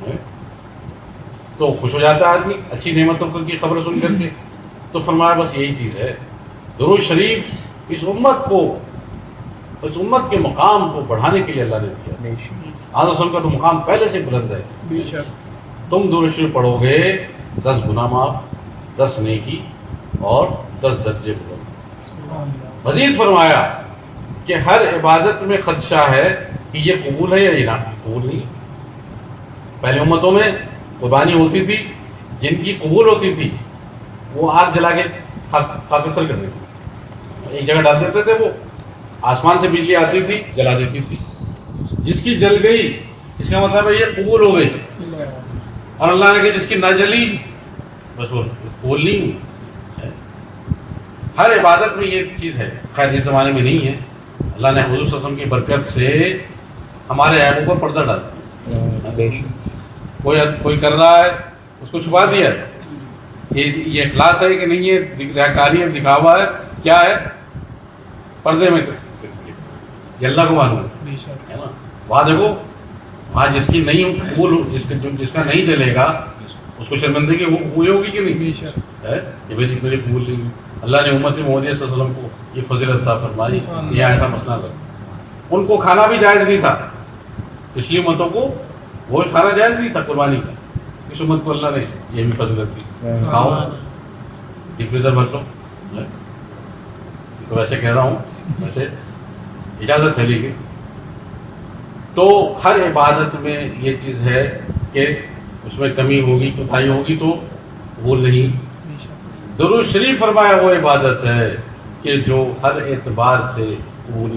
Speaker 1: تو خوش ہو جاتا ہے آدمی اچھی نعمتوں کی خبر سن کر کے۔ تو فرمایا بس یہی چیز ہے، درود شریف اس امت کو، اس امت کے مقام کو بڑھانے کے لیے اللہ نے دیا۔ آج رسول کا تو مقام پہلے سے بلند ہے، تم درود شریف پڑھو گے دس گنا معاف، دس نیکی اور دس درجے بلند۔ مزید فرمایا کہ ہر عبادت میں خدشہ ہے کہ یہ قبول ہے یا یہ نہ قبول نہیں۔ پہلے امتوں میں قربانی ہوتی تھی، جن کی قبول ہوتی تھی وہ آگ جلا کے خاکستر کر دیتے تھے، ایک جگہ ڈال دیتے تھے، وہ آسمان سے بجلی آتی تھی جلا دیتی تھی، جس کی جل گئی اس کا مطلب ہے یہ قبول ہو گئی، اور اللہ نے کہ جس کی نہ جلی بس وہ قبول نہیں ہوئی۔ ہر عبادت میں یہ چیز ہے، خیر اس زمانے میں نہیں ہے، اللہ نے حضور صلی اللہ علیہ وسلم کی برکت سے ہمارے عیبوں پر پردہ ڈال دیا۔ کوئی کوئی کر رہا ہے اس کو چھپا دیا، یہ اخلاص ہے کہ نہیں ہے، ریاکاری ہے، دکھاوا ہے، کیا ہے، پردے میں یہ اللہ کو معلوم ہے نا۔ وہاں دیکھو، وہاں جس کی نہیں قبول، جس کا جس کا نہیں جلے گا اس کو شرمندگی ہوئی ہوگی کہ نہیں ہے، یہ بھائی جی میری قبول نہیں، اللہ نے امت محمدیہ صلی اللہ علیہ وسلم کو یہ فضیلت عطا فرمائی، یہ ایسا مسئلہ تھا، ان کو کھانا بھی جائز نہیں تھا، پچھلی امتوں کو وہ کھانا جائز نہیں تھا قربانی کا، اس امت کو اللہ نے یہ بھی فضیلت دی، کھاؤ ڈیفریزر بھر لو، تو ویسے کہہ رہا ہوں، ویسے اجازت ہے لیکن۔ تو ہر عبادت میں یہ چیز ہے کہ اس میں کمی ہوگی، کوتاہی ہوگی تو قبول نہیں۔ درود شریف فرمایا وہ عبادت ہے کہ جو ہر اعتبار سے قبول،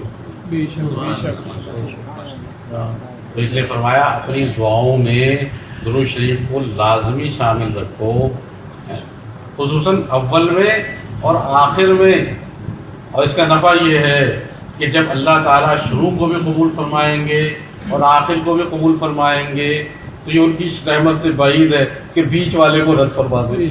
Speaker 1: تو اس لیے فرمایا اپنی دعاؤں میں درود شریف کو لازمی شامل رکھو، خصوصاً اول میں اور آخر میں۔ اور اس کا نفع یہ ہے کہ جب اللہ تعالیٰ شروع کو بھی قبول فرمائیں گے اور آخر کو بھی قبول فرمائیں گے تو یہ ان کی رحمت سے بعید ہے کہ بیچ والے کو رد فرما دے،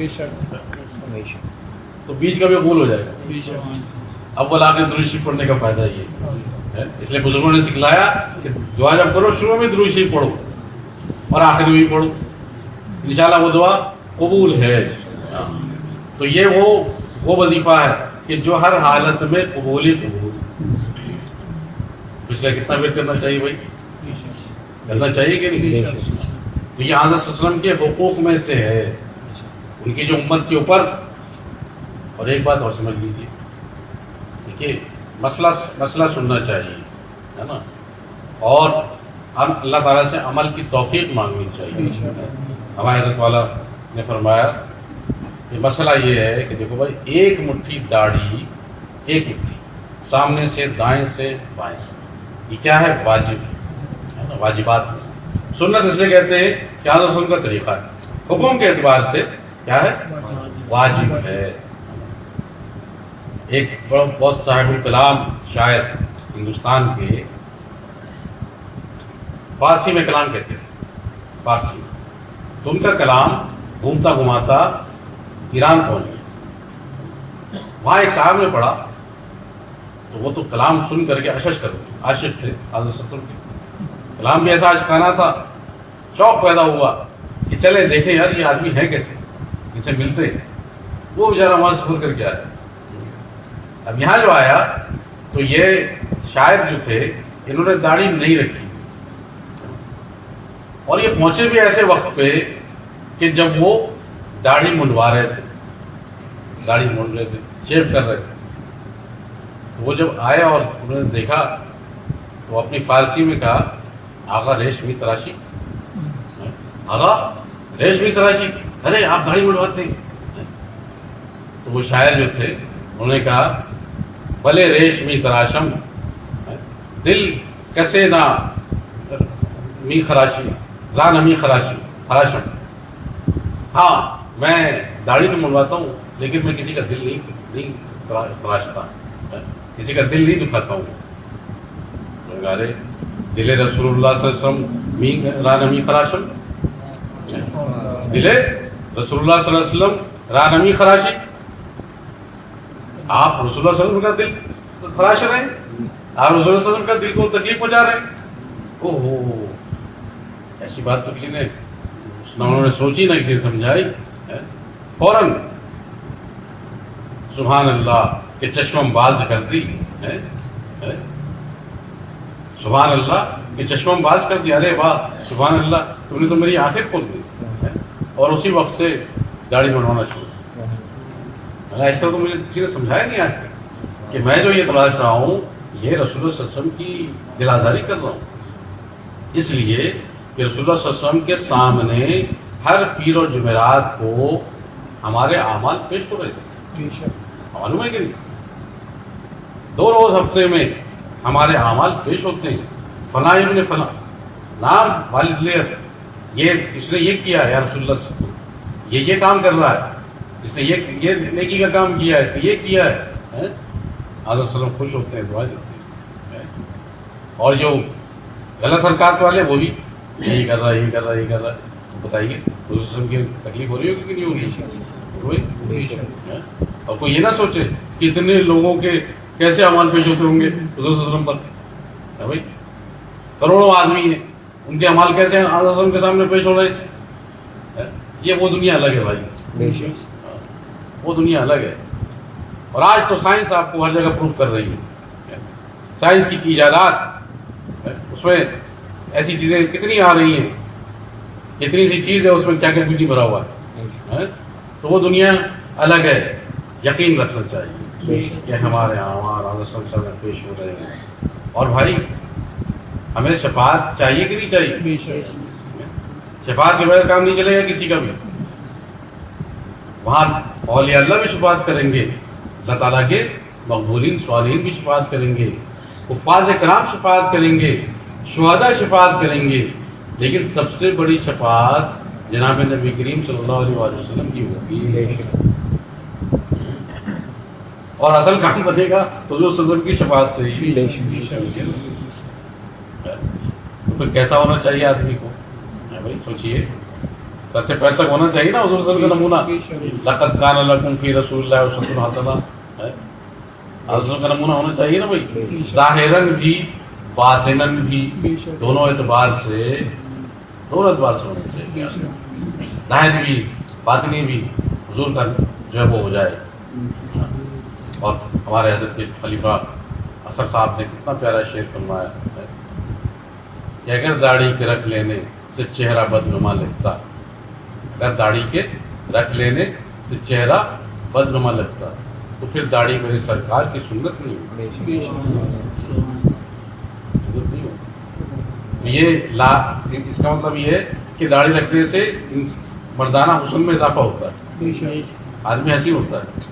Speaker 1: تو بیچ کا بھی قبول ہو جائے گا۔ اول آخر درود شریف پڑھنے کا فائدہ یہ ہے، اس لیے بزرگوں نے سکھلایا کہ دعا جب کرو شروع میں درود شریف پڑھو اور آخر میں بھی پڑھو، انشاءاللہ وہ دعا قبول ہے۔ تو یہ وہ وہ وظیفہ ہے کہ جو ہر حالت میں قبول ہی قبول، اس لیے کتنا ویٹ کرنا چاہیے بھائی، کرنا چاہیے کہ نہیں؟ تو یہ حضرت صلی اللہ علیہ وسلم کے حقوق میں سے ہے، ان کی جو امت کے اوپر۔ اور ایک بات اور سمجھ لیجیے، دیکھیے مسئلہ مسئلہ سننا چاہیے، ہے نا، اور ہم اللہ تعالیٰ سے عمل کی توفیق مانگنی چاہیے۔ ہمارے حضرت والا نے فرمایا کہ مسئلہ یہ ہے کہ دیکھو بھائی، ایک مٹھی داڑھی، ایک مٹھی سامنے سے دائیں سے بائیں سے، یہ کیا ہے؟ واجب ہے نا، واجبات میں سنت اس لیے کہتے ہیں کہ حضرت رسول کا طریقہ ہے، حکم کے اعتبار سے کیا ہے؟ واجب ہے۔ ایک بہت صاحب الکلام شاعر ہندوستان کے، فارسی میں کلام کہتے تھے، فارسی میں، تو ان کا کلام گھومتا گھماتا ایران پہنچ گیا، وہاں ایک صاحب نے پڑھا تو وہ تو کلام سن کر کے اشش کر گئے، عاشق تھے حضرت صلی اللہ علیہ وسلم کے، کلام بھی ایسا عاشقانہ تھا، شوق پیدا ہوا کہ چلے دیکھیں یار یہ آدمی ہے کیسے، ان سے ملتے ہیں۔ وہ بیچارہ وہاں سفر کر کے آیا، اب یہاں جو آیا تو یہ شاعر جو تھے انہوں نے داڑھی نہیں رکھی، اور یہ پہنچے بھی ایسے وقت پہ کہ جب وہ داڑھی منڈوا رہے تھے، داڑھی مونڈ رہے تھے، شیو کر رہے تھے۔ وہ جب آئے اور انہوں نے دیکھا تو اپنی فارسی میں کہا آغا ریشمی تراشی، آغا ریشمی تراشی، ارے آپ داڑھی منڈواتے ہیں؟ تو وہ شاعر جو تھے انہوں نے کہا بھلے ریشمی تراشم دل کسے نہ می خراشی را نمی خراشی خراشم، ہاں میں داڑھی تو منڈواتا ہوں لیکن میں کسی کا دل نہیں نہیں تراشتا، کسی کا دل نہیں دکھاتا ہوں. ارے دل رسول اللہ صلی اللہ علیہ وسلم می را نمی خراشم، دل رسول اللہ صلی اللہ علیہ وسلم را نمی خراشی، آپ رسول اللہ صلی اللہ علیہ وسلم کا دل خراش رہے ہیں، آپ رسول اللہ صلی اللہ علیہ وسلم کا دل کو تکلیف پہنچا رہے ہیں. او ہو ایسی بات تو کسی نے انہوں نے سوچی نہ کسی نے سمجھائی. فوراً سبحان اللہ کہ چشمم باز کر دی، سبحان اللہ کہ چشمم باز کر دی، ارے واہ سبحان اللہ تم نے تو میری آنکھیں کھول دی. اور اسی وقت سے داڑھی بنوانا شروع. اس طرح تو مجھے کسی نے سمجھایا نہیں آج تک کہ میں جو یہ تلاش رہا ہوں یہ رسول اللہ صلی اللہ علیہ وسلم کی دل آزاری کر رہا ہوں، اس لیے کہ رسول اللہ صلی اللہ علیہ وسلم کے سامنے ہر پیر و جمعرات کو ہمارے اعمال پیش ہو رہے تھے. معلوم ہے کہ نہیں؟ دو روز ہفتے میں ہمارے اعمال پیش ہوتے ہیں. فلاں ابن فلاں نام والد لے یہ اس نے یہ کیا یا رسول اللہ صلی اللہ علیہ وسلم یہ یہ کام کر رہا ہے، اس نے یہ یہ نیکی کا کام کیا ہے، اس نے یہ کیا ہے. حضرت وسلم خوش ہوتے ہیں، دعا دیتے ہیں. اور جو غلط حرکات والے وہ بھی یہی کر رہا ہے یہی کر رہا ہے یہ کر رہا ہے. تو بتائیے حضور وسلم کی تکلیف ہو رہی ہوگی کہ نہیں ہوگی؟ اور کوئی یہ نہ سوچے کہ اتنے لوگوں کے کیسے اعمال پیش ہوتے ہوں گے حضور وسلم پر. بھائی کروڑوں آدمی ہیں، ان کے اعمال کیسے حضرت وسلم کے سامنے پیش ہو رہے ہیں؟ یہ وہ دنیا الگ ہے بھائی، وہ دنیا الگ ہے. اور آج تو سائنس آپ کو ہر جگہ پروف کر رہی ہے. سائنس کی ایجادات اس میں ایسی چیزیں کتنی آ رہی ہیں، اتنی سی چیز ہے اس میں کیا کیا کچھ بھرا ہوا ہے. تو وہ دنیا الگ ہے. یقین رکھنا چاہیے کہ ہمارے اعمال حضرت صلی اللہ علیہ وسلم پیش ہو رہے ہیں. اور بھائی ہمیں شفاعت چاہیے کہ نہیں چاہیے؟ شفاعت کے بغیر کام نہیں چلے گا کسی کا بھی. وہاں اولیاء اللہ بھی شفاعت کریں گے، اللہ تعالیٰ کے مقبولین صالحین بھی شفاعت کریں گے، حفاظ کرام شفاعت کریں گے، شہداء شفاعت کریں گے. لیکن سب سے بڑی شفاعت جناب نبی کریم صلی اللہ علیہ وآلہ وسلم کی ہوگی. اور اصل کام بنے گا حضور صلی اللہ علیہ وسلم کی شفاعت سے ہی. تو پھر کیسا ہونا چاہیے آدمی کو؟ بھائی سوچیے، سر سے پیر تک ہونا چاہیے نا حضور صلی اللہ علیہ وسلم کا نمونہ. لقد کان لکم فی رسول اللہ اسوۃ حسنہ، حضور کا نمونہ ہونا چاہیے نا بھائی. ظاہراً بھی باطناً بھی دونوں اعتبار سے دونوں اعتبار سے ہونا چاہیے. ظاہر بھی باطنی بھی حضور کا جو ہے وہ ہو جائے. اور ہمارے حضرت کے خلیفہ اثر صاحب نے کتنا پیارا شعر فرمایا کہ اگر داڑھی کے رکھ لینے سے چہرہ بدنما لگتا، اگر داڑھی کے رکھ لینے سے چہرہ بدنما لگتا تو پھر داڑھی میری سرکار کی سنت نہیں ہوتی. یہ لا اس کا مطلب یہ ہے کہ داڑھی رکھنے سے مردانہ حسن میں اضافہ ہوتا ہے، آدمی حسین ہوتا ہے.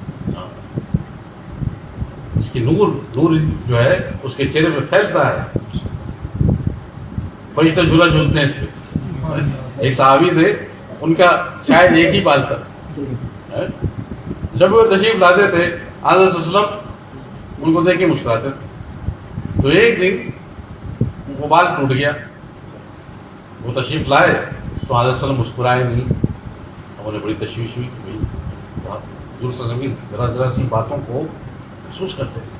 Speaker 1: اس کی نور نور جو ہے اس کے چہرے پہ پھیلتا ہے. فرشتے جھولا جھولتے ہیں اس پہ. ایک صحابی تھے، ان کا شاید ایک ہی بال تھا. جب وہ تشریف لاتے تھے حضرت صلی اللہ علیہ وسلم ان کو دیکھ کے مسکراتے تھے. تو ایک دن وہ بال ٹوٹ گیا. وہ تشریف لائے تو حضرت صلی اللہ علیہ وسلم مسکرائے نہیں. انہیں بڑی تشویش ہوئی کہ حضور صلی اللہ علیہ وسلم ذرا ذرا سی باتوں کو محسوس کرتے تھے.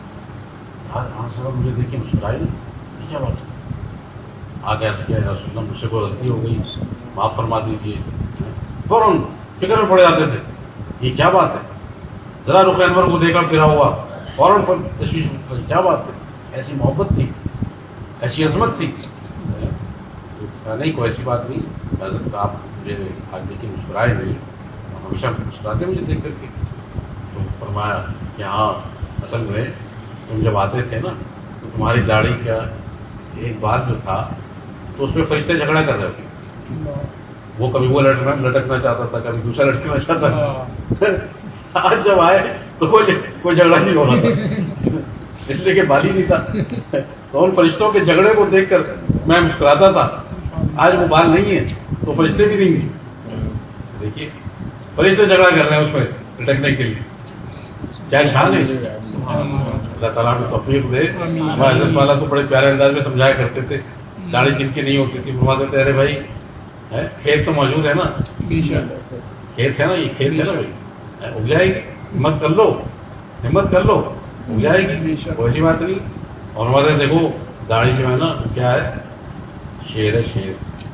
Speaker 1: مجھے دیکھ کے مسکرائے نہیں، کیا بات ہے؟ آگے عرض کیا رسول اللہ مجھ سے کوئی غلطی ہو گئی، معاف فرما دیجیے. فوراً فکر میں پڑ جاتے تھے یہ کیا بات ہے. ذرا رخ انور کو دیکھا پھرا ہوا فوراً پر تشویش میں کیا بات ہے. ایسی محبت تھی، ایسی عظمت تھی. نہیں کوئی ایسی بات نہیں، حضرت آپ مجھے آج دیکھیں مسکرائے نہیں، ہمیشہ مسکراتے مجھے دیکھ کر کے. تو فرمایا کہ ہاں اصل میں تم جب آتے تھے نا تو تمہاری داڑھی کا ایک بار جو تھا تو اس میں فرشتے جھگڑا کر رہے تھے، وہ کبھی وہ لٹکنا لٹکنا چاہتا تھا، کبھی دوسرا لٹکنا چاہتا تھا. آج جب آئے تو کوئی کوئی جھگڑا نہیں ہو رہا تھا، اس لیے کہ بالی نہیں تھا. تو ان فرشتوں کے جھگڑے کو دیکھ کر میں مسکراتا تھا. آج وہ بال نہیں ہے تو فرشتے بھی نہیں ہیں. دیکھیے فرشتے جھگڑا کر رہے ہیں اس پہ لٹکنے کے لیے. کیا شان ہے. اللہ تعالیٰ نے توفیق دے. ہمارے حضرت والا تو بڑے پیارے انداز میں سمجھایا کرتے تھے، داڑھی جن کی نہیں ہوتی تھی فرماتے تھے ارے بھائی کھیت تو موجود ہے نا، کھیت ہے نا، یہ کھیت ہے نا بھائی، اگ جائے گی، ہمت کر لو ہمت کر لو اگ جائے گی، کوئی سی بات نہیں. اور ہمارے دیکھو داڑھی جو ہے نا کیا ہے، شیر ہے، شیر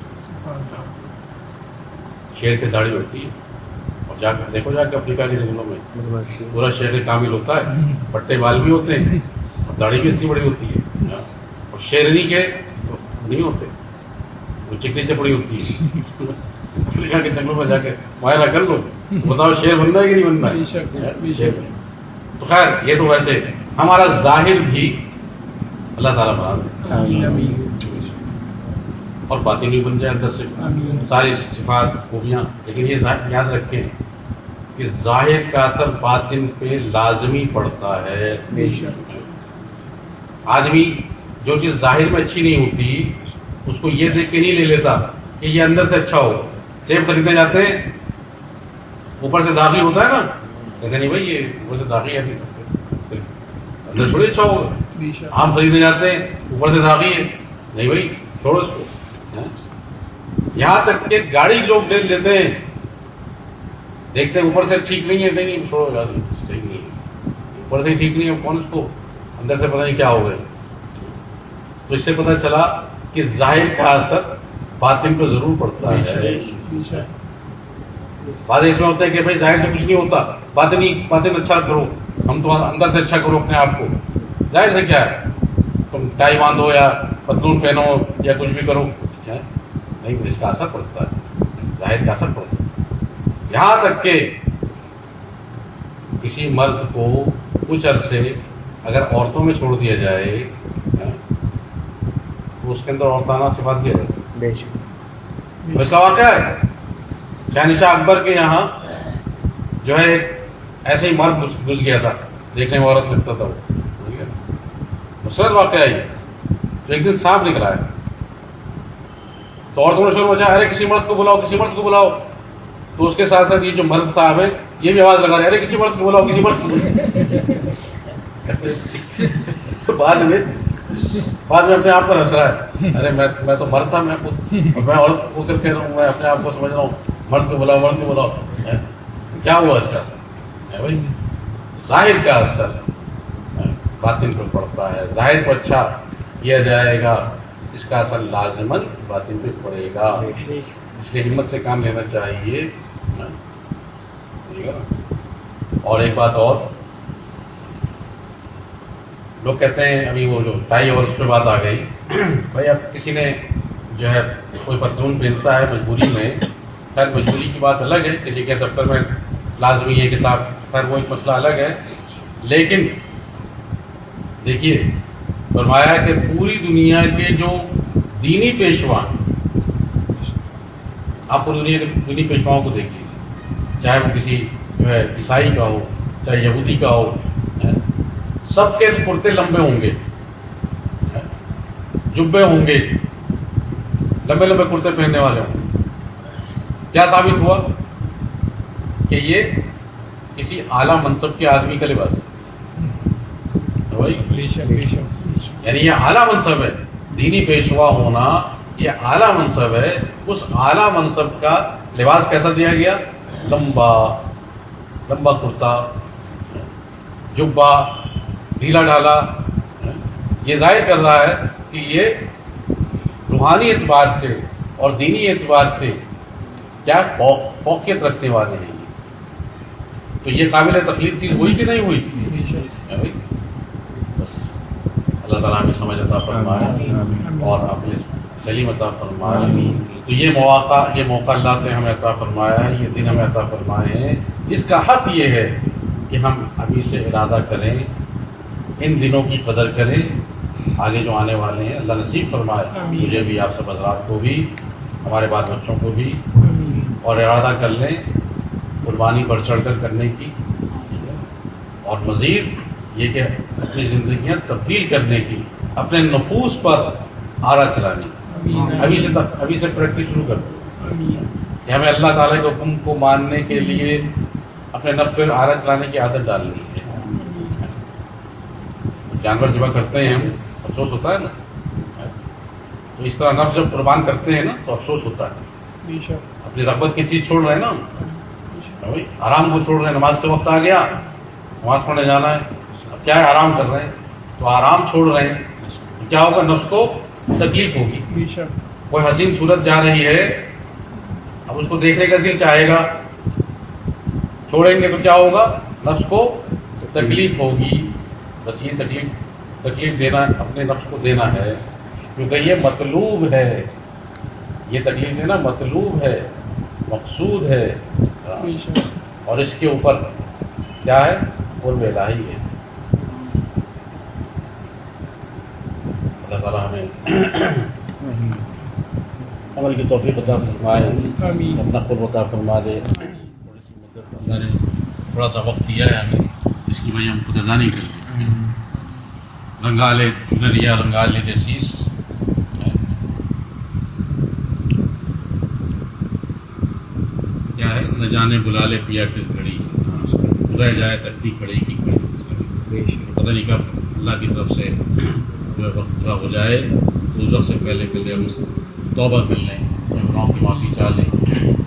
Speaker 1: شیر کی داڑھی ہوتی ہے. اور جا کے دیکھو جا کے افریقہ کے جنگلوں میں پورا شیر کامل ہوتا ہے، پٹے بال بھی ہوتے ہیں اور داڑھی بھی اتنی بڑی ہوتی ہے. اور شیرنی کے نہیں ہوتے، وہ چکنی چپڑی ہوتی ہے. افریقہ کے جنگلوں میں جا کے معائنہ کر لو، بتاؤ شیر بننا ہے کہ نہیں بننا ہے. تو خیر یہ تو ویسے ہمارا ظاہر بھی اللہ تعالیٰ بنا دے اور باطن بھی بن جائے اندر سے ساری صفات خوبیاں. لیکن یہ یاد رکھیں کہ ظاہر کا اثر باطن پہ لازمی پڑتا ہے. آدمی جو چیز ظاہر میں اچھی نہیں ہوتی اس کو یہ دیکھ کے نہیں لے لیتا کہ یہ اندر سے اچھا ہو. سیب خریدنے جاتے ہیں اوپر سے داغی ہوتا ہے نا، کہتے نہیں بھائی یہ اوپر سے داغی ہے اندر تھوڑی اچھا ہوگا. آم خریدنے جاتے ہیں اوپر سے داغی ہے، نہیں بھائی چھوڑو اس کو. یہاں تک کہ گاڑی لوگ دیکھ لیتے ہیں، دیکھتے ہیں اوپر سے ٹھیک نہیں ہے، نہیں چھوڑو گاڑی ٹھیک نہیں ہے، اوپر سے ٹھیک نہیں ہے، کون اس کو اندر سے پتہ نہیں کیا ہو گئے. تو اس سے پتہ چلا کہ ظاہر کا اثر باطن پہ ضرور پڑتا ہے. بات اس میں ہوتا ہے کہ بھائی ظاہر سے کچھ نہیں ہوتا، باطن ہی باطن اچھا کرو، ہم تو اندر سے اچھا کرو اپنے آپ کو. ظاہر سے کیا ہے، تم ٹائی باندھو یا پتلون پہنو یا کچھ بھی کرو، نہیں اس کا اثر پڑتا ہے، ظاہر کا اثر پڑتا ہے. یہاں تک کہ کسی مرد کو کچھ عرصے اگر عورتوں میں چھوڑ دیا جائے تو اس کے اندر عورتانہ صفات بھی ہے. اس کا واقعہ ہے شہنشاہ اکبر کے یہاں جو ہے ایسے ہی مرد گھس گیا تھا، دیکھنے میں عورت لگتا تھا وہ مسرت واقعہ ہے. تو ایک دن سانپ نکلا ہے تو عورتوں نے شور مچا، ارے کسی مرد کو بلاؤ کسی مرد کو بلاؤ. تو اس کے ساتھ ساتھ یہ جو مرد صاحب ہے یہ بھی آواز لگا رہے، ارے کسی مرد کو بلاؤ کسی مرد کو بلاؤ. تو بعد میں بعد میں اپنے آپ پر ہنس رہا ہے، ارے میں میں تو مرد تھا، میں میں عورت کو کر کے رہا ہوں، میں اپنے آپ کو سمجھ رہا ہوں مرد کو بلاؤ مرد کو بلاؤ. کیا ہوا اس کا بھائی، ظاہر کا اثر باطن پر پڑتا ہے. ظاہر کو اچھا کیا جائے گا اس کا اثر لازماً باطن پہ پڑے گا. اس لیے ہمت سے کام لینا چاہیے. اور ایک بات اور، لوگ کہتے ہیں ابھی وہ جو ٹائی اور اس پہ بات آ گئی، بھائی اب کسی نے جو ہے کوئی پتلون پہنتا ہے مجبوری میں، خیر مجبوری کی بات الگ ہے، کسی کے دفتر میں لازمی ہے کہ صاحب، خیر وہ ایک مسئلہ الگ ہے. لیکن دیکھیے فرمایا کہ پوری دنیا کے جو دینی پیشوا، آپ پوری دنیا کے دینی پیشواؤں کو دیکھیے، چاہے وہ کسی جو ہے عیسائی کا ہو چاہے یہودی کا ہو، سب کے کرتے لمبے ہوں گے، جبے ہوں گے، لمبے لمبے کرتے پہننے والے ہوں گے. کیا ثابت ہوا کہ یہ کسی اعلیٰ منصب کے آدمی کا لباس ہے. یعنی یہ اعلیٰ منصب ہے، دینی پیشوا ہونا یہ اعلیٰ منصب ہے. اس اعلیٰ منصب کا لباس کیسا دیا گیا؟ لمبا لمبا کرتا، جبا ڈھیلا ڈالا. یہ ظاہر کر رہا ہے کہ یہ روحانی اعتبار سے اور دینی اعتبار سے کیا فوقیت رکھنے والے ہیں. تو یہ قابل تقلید چیز ہوئی کہ نہیں ہوئی؟ اللہ تعالیٰ ہمیں سمجھ عطا فرمائے اور اپنے سلیم عطا فرمائے. تو یہ مواقع یہ موقع اللہ نے ہمیں عطا فرمایا ہے، یہ دن ہمیں عطا فرمائے ہیں. اس کا حق یہ ہے کہ ہم ابھی سے ارادہ کریں ان دنوں کی قدر کریں، آگے جو آنے والے ہیں اللہ نصیب فرمائے مجھے بھی، آپ سب حضرات کو بھی، ہمارے بال بچوں کو بھی، اور ارادہ کر لیں قربانی بڑھ چڑھ کر کرنے کی، اور مزید یہ کہ اپنی زندگیاں تبدیل کرنے کی، اپنے نفوس پر آرا چلانے کی، ابھی سے ابھی سے پریکٹس شروع کر دیں کہ ہمیں اللہ تعالیٰ کے حکم کو ماننے کے لیے اپنے نفس پر آرا چلانے کی عادت ڈالنی ہے۔ جانور ذبح کرتے ہیں ہم، افسوس ہوتا ہے نا، تو اس طرح نفس جب قربان کرتے ہیں نا تو افسوس ہوتا ہے، اپنی رغبت کی چیز چھوڑ رہے ہیں نا، آرام کو چھوڑ رہے ہیں، نماز کا وقت آ گیا نماز پڑھنے جانا ہے، اب کیا ہے آرام کر رہے ہیں، تو آرام چھوڑ رہے ہیں تو کیا ہوگا، نفس کو تکلیف ہوگی۔ کوئی حسین صورت جا رہی ہے، اب اس کو دیکھنے کا دل چاہے گا، چھوڑیں گے تو کیا ہوگا، نفس کو تکلیف ہوگی۔ بس یہ تکلیف تکلیف دینا اپنے نفس کو دینا ہے، کیونکہ یہ مطلوب ہے، یہ تکلیف دینا مطلوب ہے، مقصود ہے، اور اس کے اوپر کیا ہے، قرب الہی ہے۔ اللہ تعالیٰ ہمیں عمل کی توفیق عطا فرمائے، اپنا قرب عطا فرما دے۔ تھوڑی سی مدت اللہ نے تھوڑا سا وقت دیا ہے ہمیں، جس کی وجہ ہم قدردانی کر لیں۔ رنگالے دریا رنگالے جیسیس، کیا ہے، نہ جانے بلا لے پیا کس گھڑی، رہ جائے تکتی کھڑی کی کھڑی، پتہ نہیں کب اللہ کی طرف سے جو وقت پورا ہو جائے تو اس وقت سے پہلے پہلے ہم توبہ کر لیں، گناہوں کی معافی چاہ لیں۔